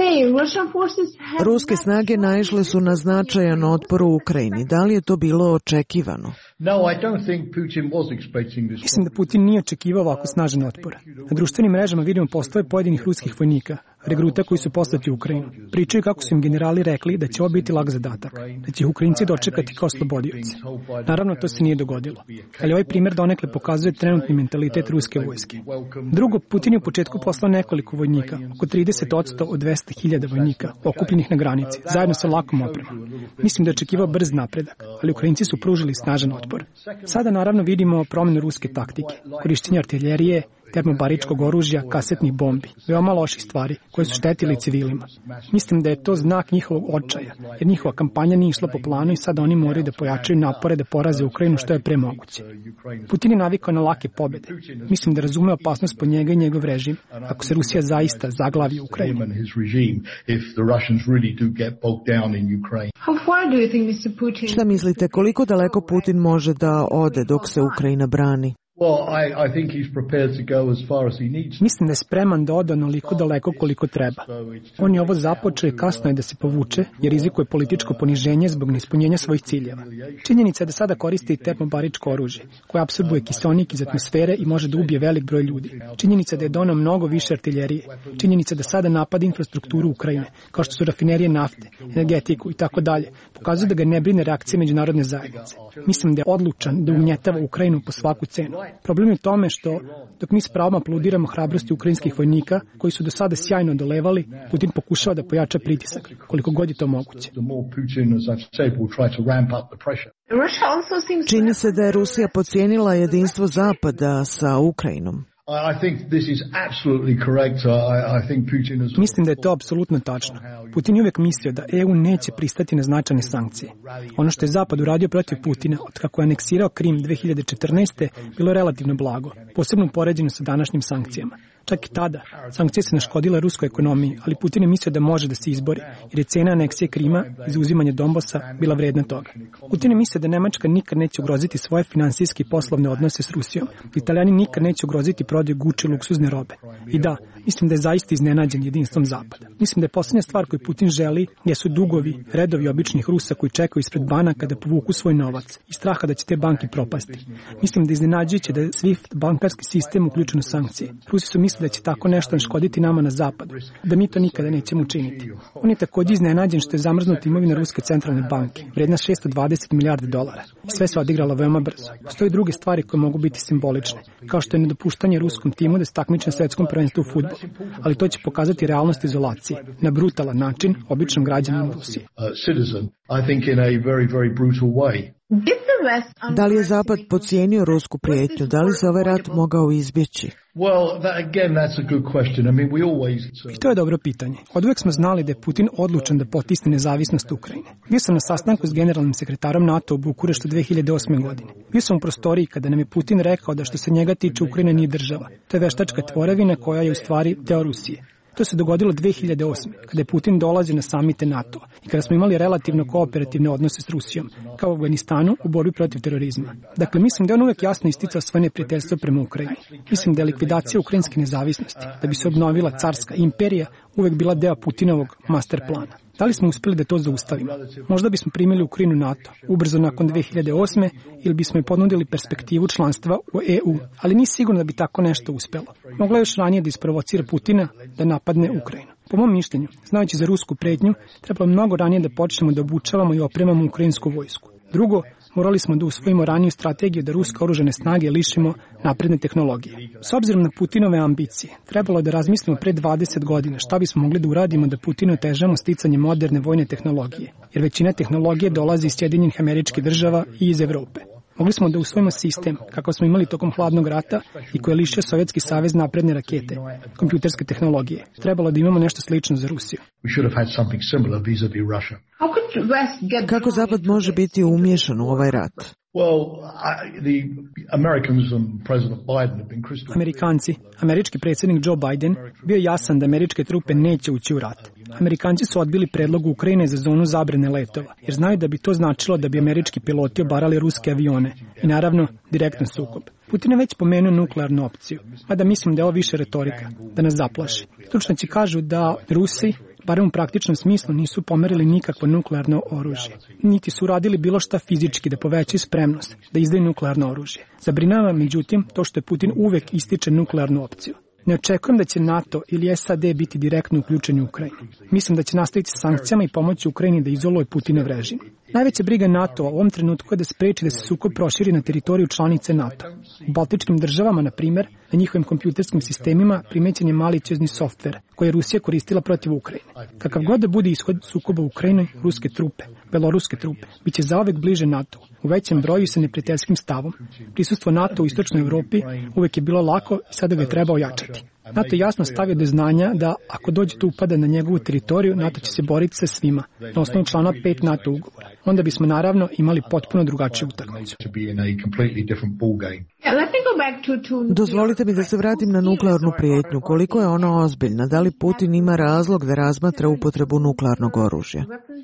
Ruske snage naišle su na značajan otpor u Ukrajini. Da li je to bilo očekivano? Mislim da Putin nije očekivao ovako snažan otpor. Na društvenim mrežama vidimo postave pojedinih ruskih vojnika, regruta koji su poslati u Ukrajinu. Pričaju kako su im generali rekli da će ovo biti lak zadatak, da će ih Ukrajinci dočekati kao slobodioci. Naravno, to se nije dogodilo, ali ovaj primjer donekle pokazuje trenutni mentalitet ruske vojske. Drugo, Putin je u početku poslao nekoliko vojnika, oko 30% od 200.000 vojnika, okupljenih na granici, zajedno sa lakom opremom. Mislim da je očekivao brz napredak, ali Ukrajinci su pružili snažan otpor. Sada naravno vidimo promjenu ruske taktike, korišćenje artiljerije, termobaričkog oružja, kasetnih bombi, veoma loših stvari koje su štetili civilima. Mislim da je to znak njihovog očaja, jer njihova kampanja nije išla po planu i sada oni moraju da pojačaju napore da poraze Ukrajinu što je pre moguće. Putin je navikao na lake pobjede. Mislim da razume opasnost po njega i njegov režim ako se Rusija zaista zaglavi u Ukrajinu. Šta mislite, koliko daleko Putin može da ode dok se Ukrajina brani? Mislim da je spreman da ode onoliko daleko koliko treba. On je ovo započeo i kasno je da se povuče, jer rizikuje političko poniženje zbog neispunjenja svojih ciljeva. Činjenica je da sada koristi i termobaričko oružje, koje apsorbuje kiseonik iz atmosfere i može da ubije velik broj ljudi. Činjenica je da je donao mnogo više artiljerije. Činjenica je da sada napada infrastrukturu Ukrajine, kao što su rafinerije nafte, energetiku i tako dalje, pokazuje da ga ne brine reakcija međunarodne zajednice. Mislim da je odlučan da ugnjetava Ukrajinu po svaku cenu. Problem je u tome što, dok mi s pravom aplaudiramo hrabrosti ukrajinskih vojnika, koji su do sada sjajno odolevali, Putin pokušava da pojača pritisak, koliko god je to moguće. Čini se da je Rusija podcijenila jedinstvo Zapada sa Ukrajinom. Mislim da je to apsolutno tačno. Putin je uvijek mislio da EU neće pristati na značajne sankcije. Ono što je Zapad uradio protiv Putina, od kako je aneksirao Krim 2014. bilo relativno blago, posebno poređeno sa današnjim sankcijama. Čak i tada, sankcije se naškodile ruskoj ekonomiji, ali Putin je mislio da može da se izbori, jer je cena aneksije Krima i zauzimanje Donbasa bila vredna toga. Putin je mislio da Nemačka nikad neće ugroziti svoje finansijske i poslovne odnose s Rusijom, da Italijani nikad neće ugroziti prodaju Gucci luksuzne robe. I da, mislim da je zaista iznenađen jedinstvom Zapada. Mislim da je posljednja stvar koju Putin želi jesu dugovi, redovi običnih Rusa koji čekaju ispred banaka da povuku svoj novac i straha da će te banke propasti. Mislim da je iznenađujuće da je SWIFT bankarski sistem uključen u sankcije. Rusi su mislili da će tako nešto škoditi nama na zapadu, da mi to nikada nećemo učiniti. On je također iznenađen što je zamrznuta imovina Ruske centralne banke, vrijedna $620 milijardi. Sve se odigralo veoma brzo. Postoje druge stvari koje mogu biti simbolične, kao što je nedopuštanje ruskom timu da se takmiči na svetskom prvenstvu u fudbalu, ali to će pokazati realnost izolacije, na brutalan način, običnom građaninu Rusije. Da li je Zapad podcijenio rusku prijetnju? Da li se ovaj rat mogao izbjeći? I to je dobro pitanje. Oduvijek smo znali da je Putin odlučan da potisne nezavisnost Ukrajine. Bio sam na sastanku s generalnim sekretarom NATO u Bukureštu 2008. godine. Bio sam u prostoriji kada nam je Putin rekao da što se njega tiče Ukrajina nije država. To je veštačka tvorevina koja je u stvari deo Rusije. To se dogodilo 2008. kada je Putin dolazio na samite NATO i kada smo imali relativno kooperativne odnose s Rusijom, kao u Afganistanu u borbi protiv terorizma. Dakle, mislim da on uvek jasno isticao svoje neprijateljstvo prema Ukrajini. Mislim da je likvidacija ukrajinske nezavisnosti, da bi se obnovila carska imperija, uvek bila deo Putinovog master plana. Da li smo uspeli da to zaustavimo? Možda bismo primili Ukrajinu NATO ubrzo nakon 2008. ili bismo joj ponudili perspektivu članstva u EU, ali nije sigurno da bi tako nešto uspelo. Mogla je još ranije da isprovocira Putina da napadne Ukrajinu. Po mom mišljenju, znajući za rusku pretnju, trebalo mnogo ranije da počnemo da obučavamo i opremamo ukrajinsku vojsku. Drugo, morali smo da usvojimo raniju strategiju da ruske oružane snage lišimo napredne tehnologije. S obzirom na Putinove ambicije, trebalo je da razmislimo pre 20 godina šta bismo mogli da uradimo da Putinu otežamo sticanje moderne vojne tehnologije, jer većina tehnologije dolazi iz Sjedinjenih Američkih Država i iz Evrope. Mogli smo da usvojimo sistem kakav smo imali tokom hladnog rata i koji je lišio Sovjetski savez napredne rakete, kompjuterske tehnologije. Trebalo da imamo nešto slično za Rusiju. Kako Zapad može biti umiješan u ovaj rat? Amerikanci, američki predsjednik Joe Biden, bio jasan da američke trupe neće ući u rat. Amerikanci su odbili predlog Ukrajine za zonu zabrane letova, jer znaju da bi to značilo da bi američki piloti obarali ruske avione i naravno direktan sukob. Putin je već pomenuo nuklearnu opciju, mada mislim da je ovo više retorika, da nas zaplaši. Stručnjaci kažu da Rusi, barem u praktičnom smislu, nisu pomerili nikakvo nuklearno oružje. Niti su radili bilo šta fizički da povećaju spremnost da izdaju nuklearno oružje. Zabrinjava međutim to što je Putin uvek ističe nuklearnu opciju. Ne očekujem da će NATO ili SAD biti direktno uključeni u Ukrajinu. Mislim da će nastaviti sankcijama i pomoći Ukrajini da izoluje Putinov režim. Najveća briga NATO u ovom trenutku je da spreči da se sukob proširi na teritoriju članice NATO. U baltičkim državama, na primjer, na njihovim kompjuterskim sistemima primećen je maliciozni softver koji je Rusija koristila protiv Ukrajine. Kakav god da bude ishod sukoba u Ukrajini, ruske trupe, beloruske trupe, bit će zauvek bliže NATO, u većem broju i sa neprijateljskim stavom. Prisustvo NATO u istočnoj Evropi uvek je bilo lako i sada ga je treba ojačati. NATO jasno stavio do znanja da ako dođe do upada na njegovu teritoriju, NATO će se boriti sa svima, na osnovu člana 5 NATO ugovora. Onda bismo naravno imali potpuno drugačiju utakmicu. Dozvolite mi da se vratim na nuklearnu prijetnju. Koliko je ona ozbiljna? Da li Putin ima razlog da razmatra upotrebu nuklearnog oružja?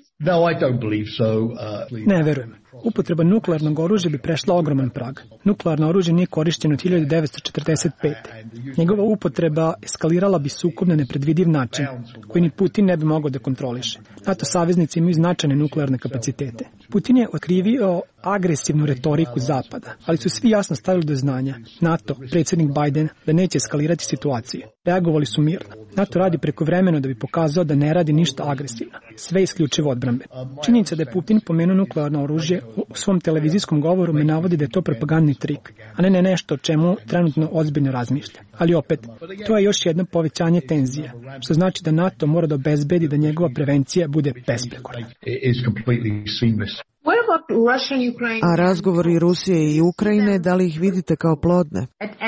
Ne verujem. Upotreba nuklearnog oružja bi prešla ogroman prag. Nuklearno oružje nije korišćeno od 1945. Njegova upotreba eskalirala bi sukob na nepredvidiv način, koji ni Putin ne bi mogao da kontroliše. NATO saveznici imaju značajne nuklearne kapacitete. Putin je otkrivio agresivnu retoriku Zapada, ali su svi jasno stavili do znanja, NATO, predsjednik Biden, da neće eskalirati situaciju. Reagovali su mirno. NATO radi prekovremeno da bi pokazao da ne radi ništa agresivno, sve isključivo odbrambeno. Činjenica da je Putin pomenuo nuklearno oružje u svom televizijskom govoru me navodi da je to propagandni trik, a ne nešto o čemu trenutno ozbiljno razmišlja. Ali opet, to je još jedno povećanje tenzija, što znači da NATO mora da obezbedi da njegova prevencija bude besprekorna. A razgovori Rusije i Ukrajine, da li ih vidite kao plodne?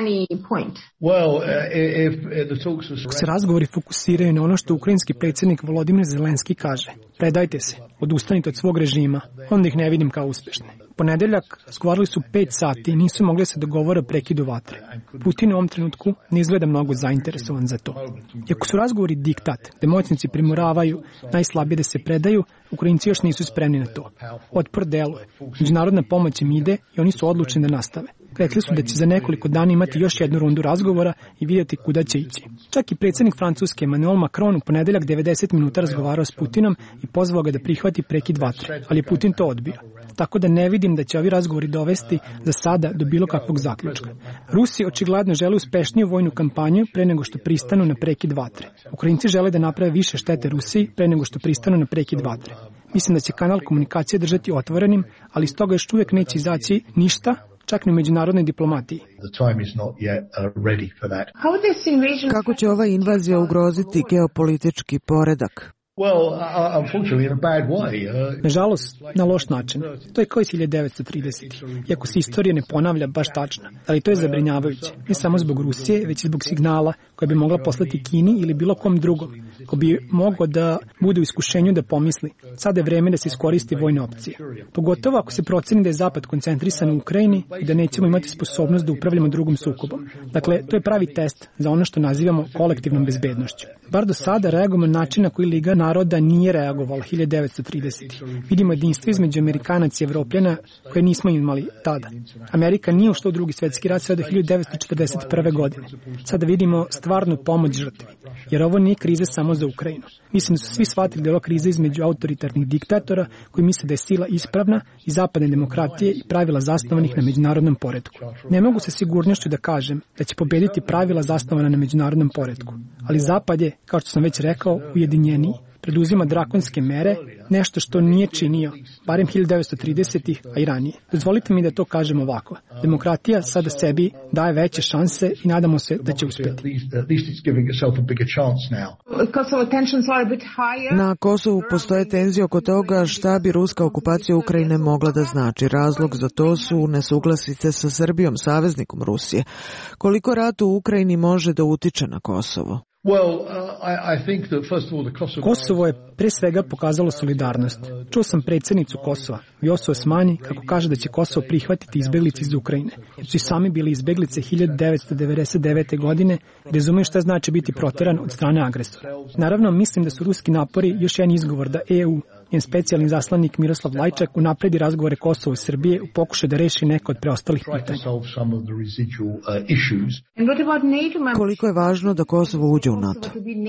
Ako se razgovori fokusiraju na ono što ukrajinski predsjednik Volodimir Zelenski kaže, predajte se, odustanite od svog režima, onda ih ne vidim kao uspešne. Ponedeljak razgovarali su 5 sati i nisu mogli se dogovore o prekidu vatre. Putin u ovom trenutku ne izgleda mnogo zainteresovan za to. Iako su razgovori diktat, gde moćnici primoravaju najslabije da se predaju, Ukrajinci još nisu spremni na to. Otpor deluje. Međunarodna pomoć im ide i oni su odlučni da nastave. Rekli su da će za nekoliko dana imati još jednu rundu razgovora i vidjeti kuda će ići. Čak i predsjednik Francuske Emmanuel Macron u ponedeljak 90 minuta razgovarao s Putinom i pozvao ga da prihvati prekid vatre, ali je Putin to odbio. Tako da ne vidim da će ovi razgovori dovesti za sada do bilo kakvog zaključka. Rusi očigledno žele uspešniju vojnu kampanju pre nego što pristanu na prekid vatre. Ukrajinci žele da naprave više štete Rusiji pre nego što pristanu na prekid vatre. Mislim da će kanal komunikacije držati otvorenim, ali iz toga još uvijek neće izaći ništa, čak ni u međunarodnoj diplomatiji. Kako će ova invazija ugroziti geopolitički poredak? Nažalost, na loš način. To je kao iz 1930. Iako se istorija ne ponavlja baš tačno. Ali to je zabrinjavajuće. Ne samo zbog Rusije, već i zbog signala koje bi mogla poslati Kini ili bilo kom drugom. ko bi mogao da bude u iskušenju da pomisli, sada je vreme da se iskoristi vojne opcije. Pogotovo ako se proceni da je Zapad koncentrisan u Ukrajini i da nećemo imati sposobnost da upravljamo drugom sukobom. Dakle, to je pravi test za ono što nazivamo kolektivnom bezbednošću. Bar do sada reagujemo na način na koji Liga naroda nije reagovala 1930. Vidimo jedinstvo između Amerikanaca i Evropljana koje nismo imali tada. Amerika nije ušla u Drugi svjetski rat sve do 1941. godine. Sada vidimo stvarnu pomoć žrtvi, jer ovo nije kriza samo za Ukrajinu. Mislim da su svi shvatili da je ovo kriza između autoritarnih diktatora koji misle da je sila ispravna i zapadne demokratije i pravila zasnovanih na međunarodnom poretku. Ne mogu sa sigurnošću da kažem da će pobediti pravila zasnovana na međunarodnom poretku, ali Zapad je, kao što sam već rekao, ujedinjeniji, preduzima drakonske mere, nešto što nije činio, barem 1930-ih, a i ranije. Dozvolite mi da to kažem ovako. Demokratija sada sebi daje veće šanse i nadamo se da će uspjeti. Na Kosovu postoje tenzije oko toga šta bi ruska okupacija Ukrajine mogla da znači. Razlog za to su nesuglasice sa Srbijom, saveznikom Rusije. Koliko rat u Ukrajini može da utiče na Kosovo? Kosovo je pre svega pokazalo solidarnost. Čuo sam predsjednicu Kosova, Vjosu Osmani, kako kaže da će Kosovo prihvatiti izbeglice iz Ukrajine, jer su i sami bili izbeglice 1999. godine i razumiju šta znači biti proteran od strane agresora. Naravno, mislim da su ruski napori još jedan izgovor da EU, njen specijalni zaslanik Miroslav Lajčak, unapredi razgovore Kosova i Srbije u pokušaju da reši neko od preostalih pitanja. Koliko je važno da Kosovo uđe u NATO?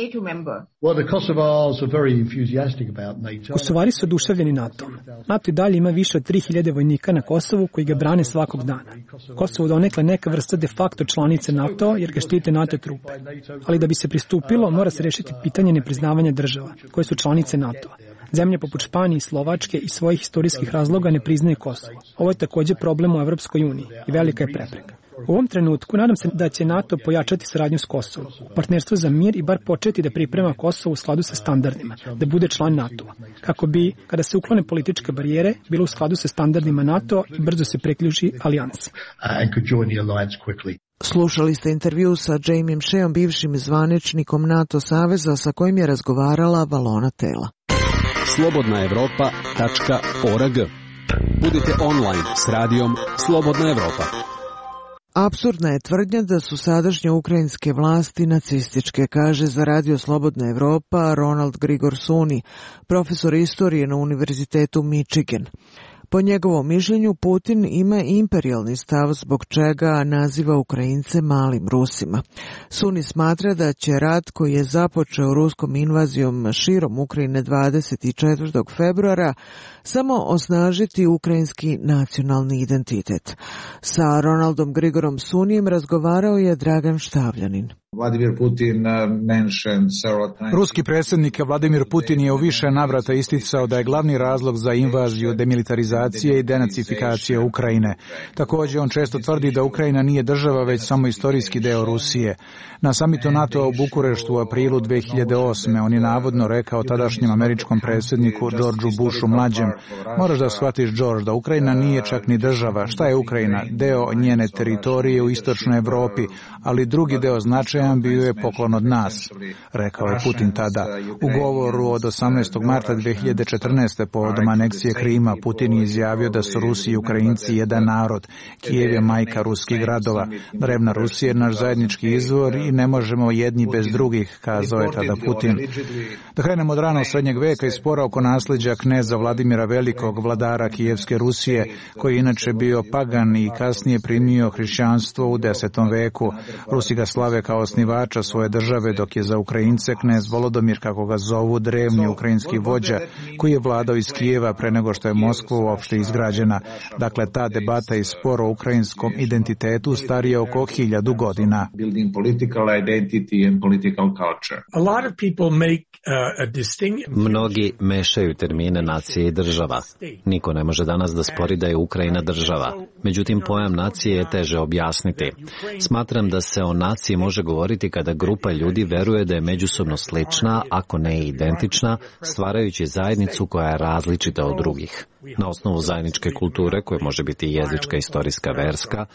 Kosovari su oduševljeni NATO. NATO i dalje ima više od 3000 vojnika na Kosovu koji ga brane svakog dana. Kosovo donekle neka vrsta de facto članice NATO jer ga štite NATO trupe. Ali da bi se pristupilo, mora se rešiti pitanje nepriznavanja država koje su članice NATO-a. Zemlje poput Španije i Slovačke iz svojih istorijskih razloga ne priznaju Kosovo. Ovo je također problem u Evropskoj uniji i velika je prepreka. U ovom trenutku nadam se da će NATO pojačati saradnju s Kosovom, partnerstvo za mir i bar početi da priprema Kosovo u skladu sa standardima, da bude član NATO-a, kako bi, kada se uklone političke barijere, bilo u skladu sa standardima NATO i brzo se preključi alijansi. Slušali ste intervju sa Jamiem Sheom, bivšim zvaničnikom NATO saveza sa kojim je razgovarala Valona Tela. slobodnaevropa.org. Budite online s radijom Slobodna Evropa. Apsurdna je tvrdnja da su sadašnje ukrajinske vlasti nacističke, kaže za Radio Slobodna Evropa Ronald Grigor Suni, profesor istorije na Univerzitetu Michigan. Po njegovom mišljenju, Putin ima imperijalni stav zbog čega naziva Ukrajince malim Rusima. Suni smatra da će rat koji je započeo ruskom invazijom širom Ukrajine 24. februara samo osnažiti ukrajinski nacionalni identitet. Sa Ronaldom Grigorom Sunijem razgovarao je Dragan Štavljanin. Ruski predsjednik Vladimir Putin je u više navrata isticao da je glavni razlog za invaziju demilitarizacije i denacifikacije Ukrajine. Također on često tvrdi da Ukrajina nije država već samo istorijski deo Rusije. Na samitu NATO u Bukureštu u aprilu 2008. on je navodno rekao tadašnjem američkom predsjedniku Georgeu Bushu mlađem: "Moraš da shvatiš, George, da Ukrajina nije čak ni država. Šta je Ukrajina? Deo njene teritorije u istočnoj Evropi, ali drugi deo značajan bio je poklon od nas", rekao je Putin tada. U govoru od 18. marta 2014. povodom aneksije Krima, Putin je izjavio da su Rusi i Ukrajinci jedan narod. Kijev je majka ruskih gradova. Drevna Rusija je naš zajednički izvor i ne možemo jedni bez drugih, kazao je tada Putin. Da krenemo od ranog srednjeg veka i spora oko nasljeđa kneza Vladimira Velikog, vladara Kijevske Rusije, koji je inače bio pagan i kasnije primio hrišćanstvo u 10. veku. Rusi ga slave kao osnivača svoje države, dok je za Ukrajince knez Volodomir, kako ga zovu, drevni ukrajinski vođa, koji je vladao iz Kijeva pre nego što je Moskva uopšte izgrađena. Dakle, ta debata i spor o ukrajinskom identitetu starije oko 1000 godina. Mnogi mešaju termine nacije i država. Niko ne može danas da spori da je Ukrajina država. Međutim, pojam nacije je teže objasniti. Smatram da se o naciji može govoriti kada grupa ljudi veruje da je međusobno slična, ako ne i identična, stvarajući zajednicu koja je različita od drugih. Na osnovu zajedničke kulture, koja može biti jezička, istorijska, verska,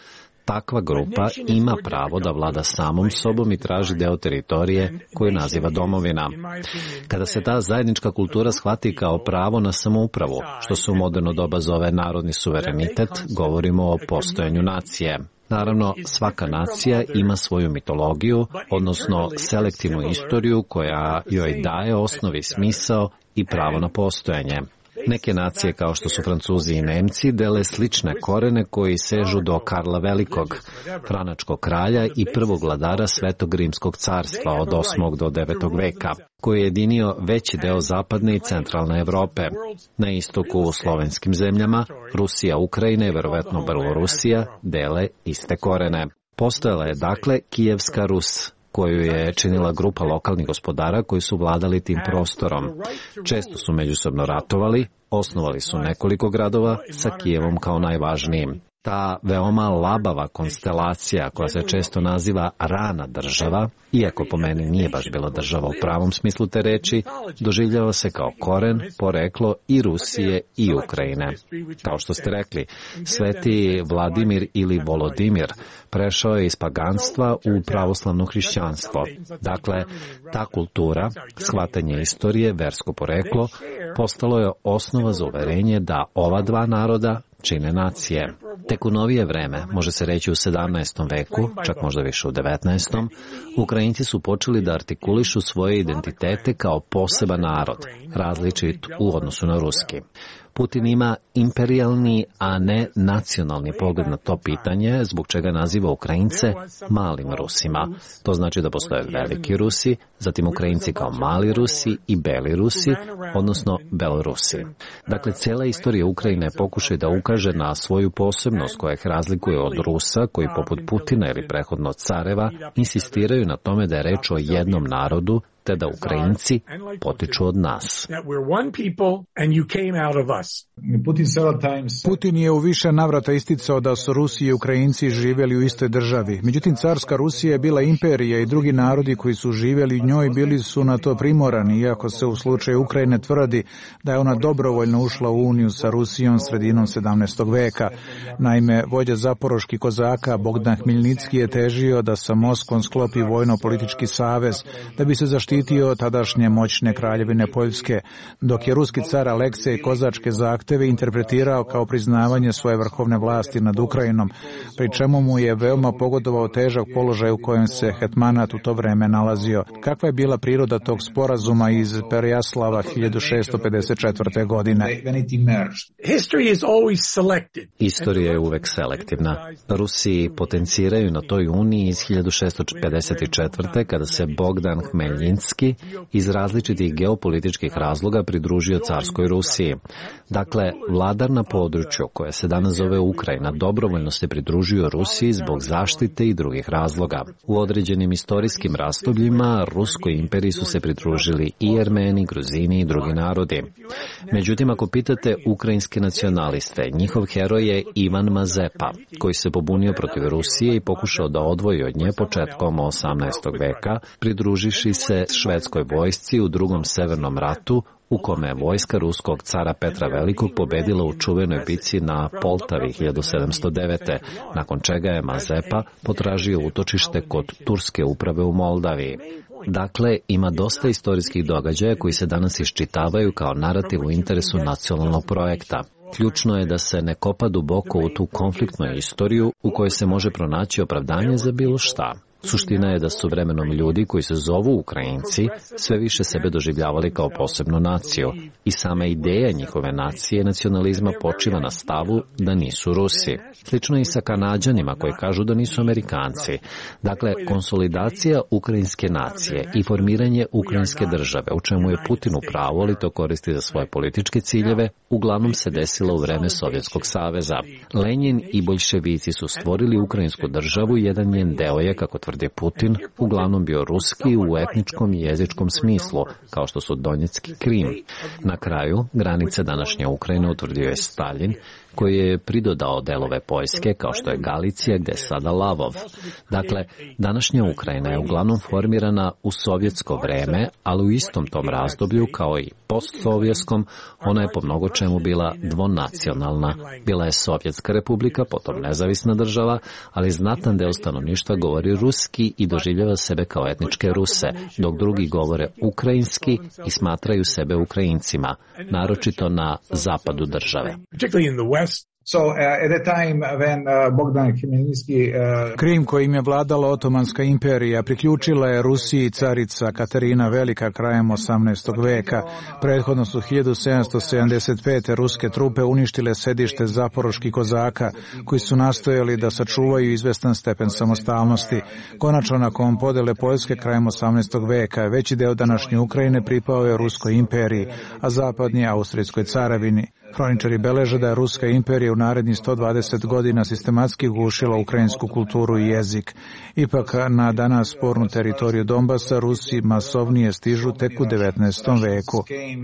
takva grupa ima pravo da vlada samom sobom i traži deo teritorije koju naziva domovina. Kada se ta zajednička kultura shvati kao pravo na samoupravu, što se u moderno doba zove narodni suverenitet, govorimo o postojanju nacije. Naravno, svaka nacija ima svoju mitologiju, odnosno selektivnu istoriju koja joj daje osnovi smisao i pravo na postojanje. Neke nacije, kao što su Francuzi i Nemci, dele slične korene koji sežu do Karla Velikog, Franačkog kralja i prvog vladara Svetog Rimskog carstva od 8. do 9. veka, koji je jedinio veći deo zapadne i centralne Evrope. Na istoku u slovenskim zemljama, Rusija, Ukrajina i verovatno Belorusija dele iste korene. Postojala je dakle Kijevska Rus, koju je činila grupa lokalnih gospodara koji su vladali tim prostorom. Često su međusobno ratovali, osnovali su nekoliko gradova sa Kijevom kao najvažnijim. Ta veoma labava konstelacija, koja se često naziva rana država, iako po meni nije baš bila država u pravom smislu te reči, doživljava se kao koren, poreklo i Rusije i Ukrajine. Kao što ste rekli, sveti Vladimir ili Volodimir prešao je iz paganstva u pravoslavno hrišćanstvo. Dakle, ta kultura, shvatanje istorije, versko poreklo, postalo je osnova za uverenje da ova dva naroda čine nacije. Tek u novije vreme, može se reći u 17. veku, čak možda više u 19. Ukrajinci su počeli da artikulišu svoje identitete kao poseban narod, različit u odnosu na ruski. Putin ima imperijalni, a ne nacionalni pogled na to pitanje, zbog čega naziva Ukrajince malim Rusima. To znači da postoje veliki Rusi, zatim Ukrajinci kao mali Rusi i beli Rusi, odnosno Belorusi. Dakle, cijela istorija Ukrajine pokušaj da ukaže na svoju posebnost koja ih razlikuje od Rusa, koji poput Putina ili prethodno careva insistiraju na tome da je reč o jednom narodu, te da Ukrajinci potiču od nas. Putin je u više navrata isticao da su Rusi i Ukrajinci živjeli u istoj državi. Međutim, carska Rusija je bila imperija i drugi narodi koji su živjeli u njoj bili su na to primorani, iako se u slučaju Ukrajine tvrdi da je ona dobrovoljno ušla u uniju sa Rusijom sredinom 17. veka. Naime, vođa zaporoških kozaka Bogdan Hmiljnicki je težio da sa Moskvom sklopi vojno-politički savez da bi se zaštitio tadašnje moćne kraljevine Poljske, dok je ruski car Aleksej kozačke zahteve interpretirao kao priznavanje svoje vrhovne vlasti nad Ukrajinom, pri čemu mu je veoma pogodovao težak položaj u kojem se hetmanat u to vreme nalazio. Kakva je bila priroda tog sporazuma iz Perjaslava 1654. godine? Istorija je uvek selektivna. Rusi potenciraju na toj uniji iz 1654. kada se Bogdan Hmeljinski iz različitih geopolitičkih razloga pridružio carskoj Rusiji. Dakle, vladar na području koje se danas zove Ukrajina dobrovoljno se pridružio Rusiji zbog zaštite i drugih razloga. U određenim istorijskim razdobljima Ruskoj imperiji su se pridružili i Jermeni, Gruzini i drugi narodi. Međutim, ako pitate ukrajinske nacionaliste, njihov heroj je Ivan Mazepa, koji se pobunio protiv Rusije i pokušao da odvoji od nje početkom 18. veka, pridružiši se švedskoj vojsci u drugom severnom ratu, u kome je vojska ruskog cara Petra Velikog pobedila u čuvenoj bici na Poltavi 1709. nakon čega je Mazepa potražio utočište kod turske uprave u Moldaviji. Dakle, ima dosta istorijskih događaja koji se danas iščitavaju kao narativ u interesu nacionalnog projekta. Ključno je da se ne kopa duboko u tu konfliktnu istoriju u kojoj se može pronaći opravdanje za bilo šta. Suština je da su vremenom ljudi koji se zovu Ukrajinci sve više sebe doživljavali kao posebnu naciju i sama ideja njihove nacije nacionalizma počiva na stavu da nisu Rusi. Slično je i sa Kanađanima koji kažu da nisu Amerikanci. Dakle, konsolidacija ukrajinske nacije i formiranje ukrajinske države, u čemu je Putin u pravu, ali to koristi za svoje političke ciljeve, uglavnom se desilo u vreme Sovjetskog saveza. Lenin i boljševici su stvorili ukrajinsku državu i jedan njen deo je, kako tvrdi Putin, uglavnom bio ruski u etničkom i jezičkom smislu, kao što su Donjecki Krim. Na kraju, granice današnje Ukrajine utvrdio je Stalin koji je pridodao delove Poljske, kao što je Galicija, gde je sada Lavov. Dakle, današnja Ukrajina je uglavnom formirana u sovjetsko vreme, ali u istom tom razdoblju, kao i postsovjetskom, ona je po mnogo čemu bila dvonacionalna. Bila je Sovjetska republika, potom nezavisna država, ali znatan deo stanovništva govori ruski i doživljava sebe kao etničke Ruse, dok drugi govore ukrajinski i smatraju sebe Ukrajincima, naročito na zapadu države. Krim, kojim je vladala Otomanska imperija, priključila je Rusiji carica Katarina Velika krajem 18. veka. Prethodno su 1775. ruske trupe uništile sedište zaporoških kozaka, koji su nastojali da sačuvaju izvestan stepen samostalnosti. Konačno, nakon podele Poljske krajem 18. veka, veći deo današnje Ukrajine pripao je Ruskoj imperiji, a zapadnije Austrijskoj caravini. Hroničari beleže da je Ruska imperija u narednih 120 godina sistematski gušila ukrajinsku kulturu i jezik. Ipak, na danas spornu teritoriju Donbasa Rusi masovnije stižu tek u 19. veku.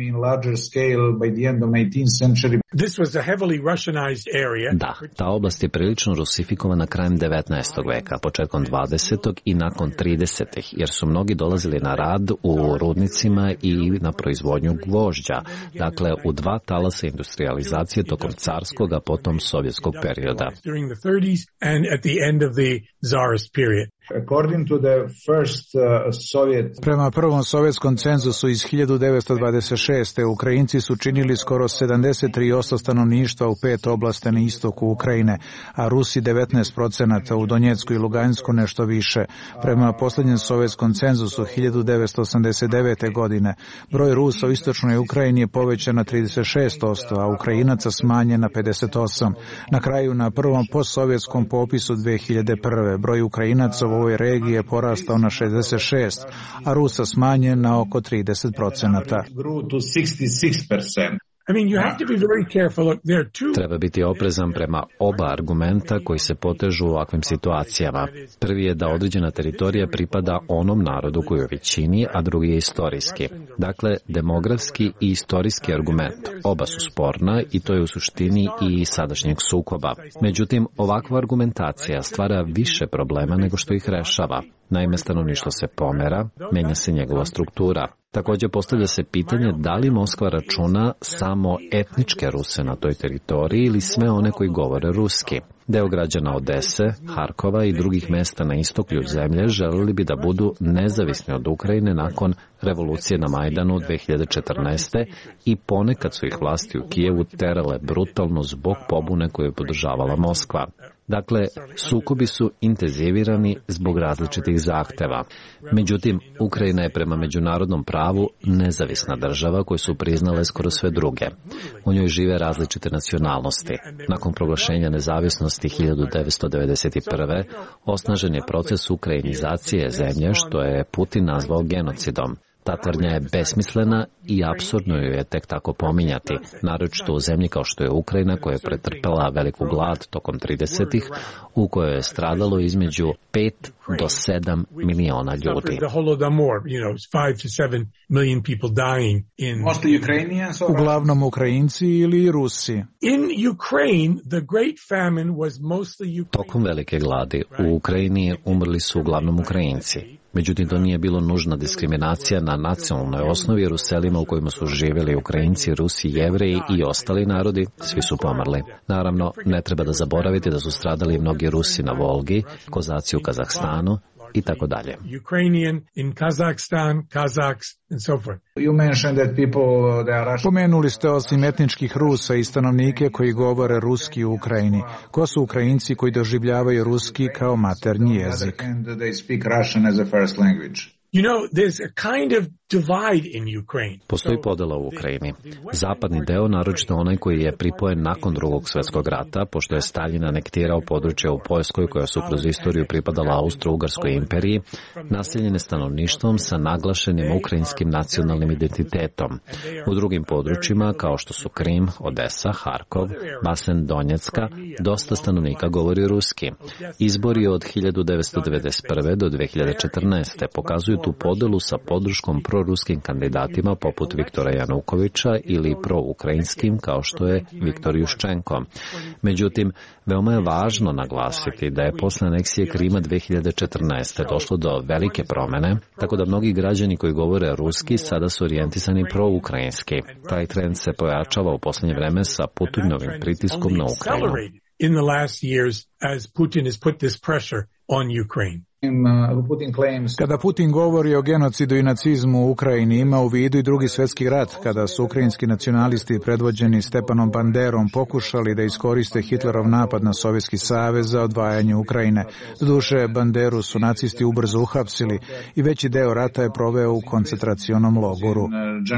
Da, ta oblast je prilično rusifikovana krajem 19. veka, početkom 20. i nakon 30. jer su mnogi dolazili na rad u rudnicima i na proizvodnju gvožđa, dakle u dva talasa industrializacije tokom carskog, a potom sovjetskog perioda. Prema prvom sovjetskom cenzusu iz 1926. Ukrajinci su činili skoro 73% stanovništva u 5 oblasti na istoku Ukrajine, a Rusi 19%, u Donjecku i Lugansku nešto više. Prema posljednjem sovjetskom cenzusu 1989. godine broj Rusa u istočnoj Ukrajini je povećan na 36%, a Ukrajinaca smanjen na 58%. Na kraju, na prvom postsovjetskom popisu 2001. broj Ukrajinaca u ovoj regiji je porastao na 66, a Rusa smanjen na oko 30%. Treba biti oprezan prema oba argumenta koji se potežu u ovakvim situacijama. Prvi je da određena teritorija pripada onom narodu koji je u većini, a drugi je istorijski. Dakle, demografski i istorijski argument. Oba su sporna i to je u suštini i sadašnjeg sukoba. Međutim, ovakva argumentacija stvara više problema nego što ih rešava. Naime, stanovništvo se pomera, menja se njegova struktura. Također postavlja se pitanje da li Moskva računa samo etničke Ruse na toj teritoriji ili sve one koji govore ruski. Deo građana Odese, Harkova i drugih mesta na istoku zemlje želeli bi da budu nezavisni od Ukrajine nakon revolucije na Majdanu 2014. i ponekad su ih vlasti u Kijevu terale brutalno zbog pobune koju je podržavala Moskva. Dakle, sukobi su intenzivirani zbog različitih zahteva. Međutim, Ukrajina je prema međunarodnom pravu nezavisna država koju su priznale skoro sve druge. U njoj žive različite nacionalnosti. Nakon proglašenja nezavisnosti 1991. osnažen je proces ukrajinizacije zemlje, što je Putin nazvao genocidom. Ta tvrdnja je besmislena i apsurdno ju je tek tako pominjati, naročito u zemlji kao što je Ukrajina, koja je pretrpela veliku glad tokom 30-ih, u kojoj je stradalo između 5 do 7 miliona ljudi. Uglavnom Ukrajinci ili Rusi. Tokom velike gladi u Ukrajini umrli su uglavnom Ukrajinci. Međutim, to nije bilo nužna diskriminacija na nacionalnoj osnovi, jer u selima u kojima su živjeli Ukrajinci, Rusi, Jevreji i ostali narodi, svi su pomrli. Naravno, ne treba da zaboraviti da su stradali mnogi Rusi na Volgi, Kozaci u Kazahstanu i tako dalje. Pomenuli ste osim etničkih Rusa i stanovnike koji govore ruski u Ukrajini. Ko su Ukrajinci koji doživljavaju ruski kao maternji jezik? Postoji podela u Ukrajini. Zapadni deo, naročito onaj koji je pripojen nakon Drugog svjetskog rata, pošto je Staljin anektirao područje u Poljskoj koja su kroz istoriju pripadala Austro-Ugarskoj imperiji, naseljen je stanovništvom sa naglašenim ukrajinskim nacionalnim identitetom. U drugim područjima, kao što su Krim, Odesa, Harkov, Basen, Donjecka, dosta stanovnika govori ruski. Izbori od 1991. do 2014. pokazuju tu podelu sa podrškom proruskim kandidatima poput Viktora Janukovića ili proukrajinskim kao što je Viktor Juščenko. Međutim, veoma je važno naglasiti da je posle aneksije Krima 2014. došlo do velike promene, tako da mnogi građani koji govore ruski sada su orijentisani proukrajinski. Taj trend se pojačava u posljednje vreme sa Putinovim pritiskom na Ukrajinu. Kada Putin govori o genocidu i nacizmu u Ukrajini, ima u vidu i Drugi svjetski rat, kada su ukrajinski nacionalisti predvođeni Stepanom Banderom pokušali da iskoriste Hitlerov napad na Sovjetski savez za odvajanje Ukrajine. Doduše, Banderu su nacisti ubrzo uhapsili i veći deo rata je proveo u koncentracionom logoru.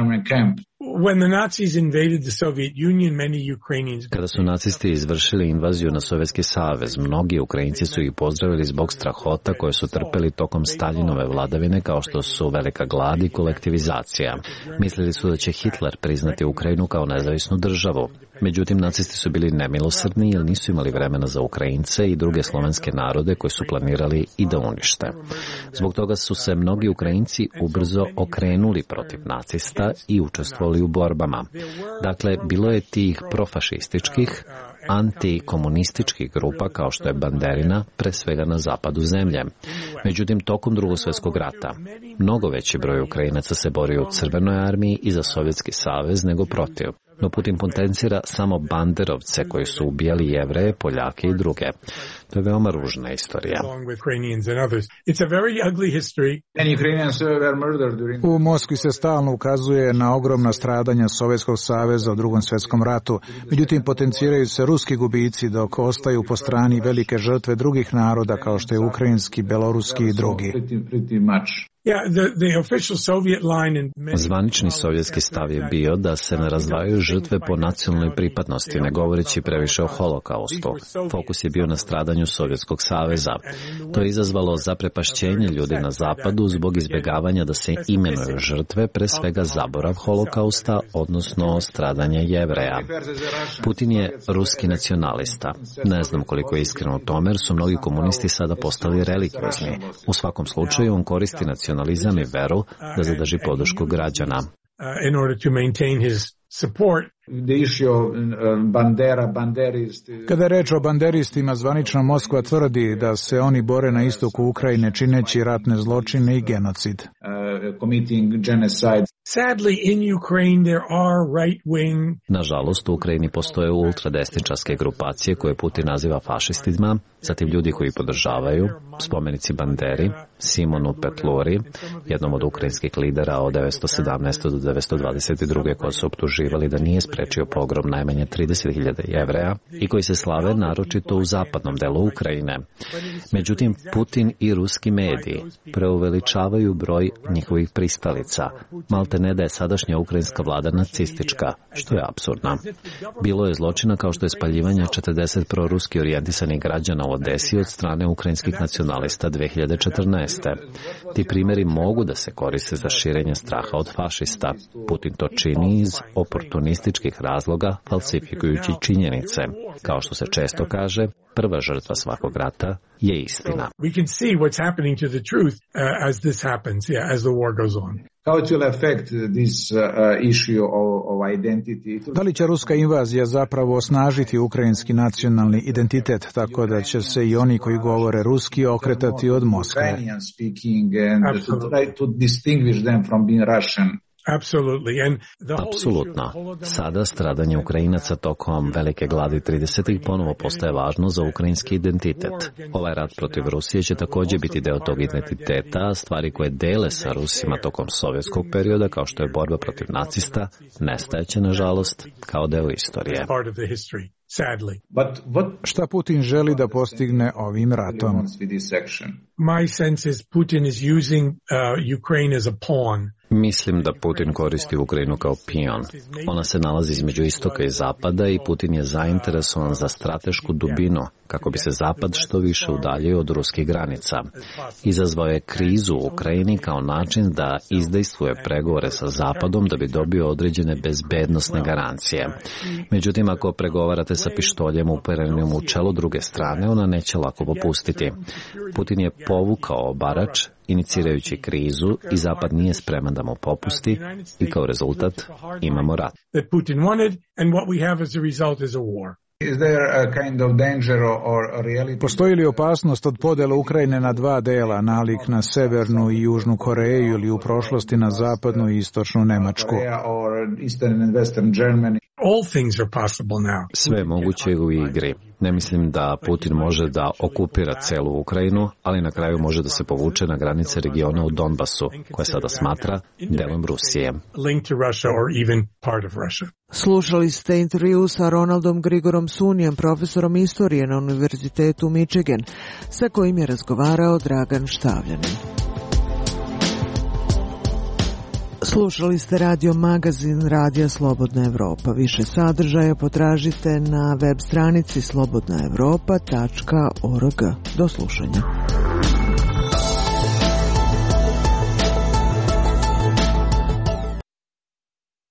Kada su nacisti izvršili invaziju na Sovjetski savez, mnogi Ukrajinci su ih pozdravili zbog strahota koje su trpeli tokom Staljinove vladavine, kao što su velika glad i kolektivizacija. Mislili su da će Hitler priznati Ukrajinu kao nezavisnu državu. Međutim, nacisti su bili nemilosrdni jer nisu imali vremena za Ukrajince i druge slovenske narode koji su planirali i da unište. Zbog toga su se mnogi Ukrajinci ubrzo okrenuli protiv nacista i učestvovali u borbama. Dakle, bilo je tih profašističkih, antikomunističkih grupa kao što je Banderina, pre svega na zapadu zemlje. Međutim, tokom Drugog svjetskog rata, mnogo veći broj Ukrajinaca se borio u Crvenoj armiji i za Sovjetski savez nego protiv. No Putin potencira samo banderovce koji su ubijali Jevreje, Poljake i druge. To je veoma ružna istorija. U Moskvi se stalno ukazuje na ogromna stradanja Sovjetskog saveza u Drugom svjetskom ratu. Međutim, potenciraju se ruski gubici dok ostaju po strani velike žrtve drugih naroda kao što je ukrajinski, beloruski i drugi. Zvanični sovjetski stav je bio da se ne razdvajaju žrtve po nacionalnoj pripadnosti, ne govoreći previše o holokaustu. Fokus je bio na stradanju Sovjetskog saveza. To je izazvalo zaprepašćenje ljudi na zapadu zbog izbjegavanja da se imenuju žrtve, pre svega zaborav holokausta, odnosno stradanja Jevreja. Putin je ruski nacionalista. Ne znam koliko je iskreno u tome, jer su mnogi komunisti sada postali religiozni. U svakom slučaju, on koristi nacionalizam i veru da zadrži podršku građana. Kada je reč o banderistima, zvanična Moskva tvrdi da se oni bore na istoku Ukrajine čineći ratne zločine i genocid. Nažalost, u Ukrajini postoje ultradesničarske grupacije koje Putin naziva fašistima, zatim ljudi koji podržavaju, spomenici Banderi, Simonu Petluri, jednom od ukrajinskih lidera od 1917. do 1922. koji su optuživali da nije sprečio pogrom najmanje 30.000 Jevreja i koji se slave naročito u zapadnom delu Ukrajine. Međutim, Putin i ruski mediji preuveličavaju broj njihovih pristalica. Malte ne da je sadašnja ukrajinska vlada nacistička, što je apsurdno. Bilo je zločina kao što je spaljivanje 40 proruski orijentisanih građana u Odesi od strane ukrajinskih nacionalista 2014. Ti primjeri mogu da se koriste za širenje straha od fašista. Putin to čini iz oportunističkih razloga, falsifikujući činjenice. Kao što se često kaže, prva žrtva svakog rata je istina. Da li će ruska invazija zapravo osnažiti ukrajinski nacionalni identitet, tako da će se i oni koji govore ruski okretati od Moskve? Apsolutno. Sada stradanje Ukrajinaca tokom velike gladi 30. ponovo postaje važno za ukrajinski identitet. Ovaj rat protiv Rusije će također biti deo tog identiteta, stvari koje dele sa Rusima tokom sovjetskog perioda, kao što je borba protiv nacista, nestajeće, nažalost, kao deo istorije. Šta Putin želi da postigne ovim ratom? Mislim da Putin koristi Ukrajinu kao pion. Ona se nalazi između istoka i zapada i Putin je zainteresovan za stratešku dubinu kako bi se zapad što više udaljio od ruskih granica. Izazvao je krizu u Ukrajini kao način da izdejstvuje pregovore sa zapadom da bi dobio određene bezbednosne garancije. Međutim, ako pregovarate sa pištoljem uperenim u čelo druge strane, ona neće lako popustiti. Putin je povukao obarač inicirajući krizu i Zapad nije spreman da mu popusti i kao rezultat imamo rat. Postoji li opasnost od podela Ukrajine na dva dela, nalik na Severnu i Južnu Koreju ili u prošlosti na Zapadnu i Istočnu Nemačku? Sve je moguće u igri. Ne mislim da Putin može da okupira celu Ukrajinu, ali na kraju može da se povuče na granice regiona u Donbasu, koje sada smatra delom Rusije. Slušali ste intervju sa Ronaldom Grigorom Sunijem, profesorom istorije na Univerzitetu Michigan, sa kojim je razgovarao Dragan Štavljanin. Slušali ste radio magazin Radija Slobodna Evropa. Više sadržaja potražite na web stranici slobodnaevropa.org. Do slušanja.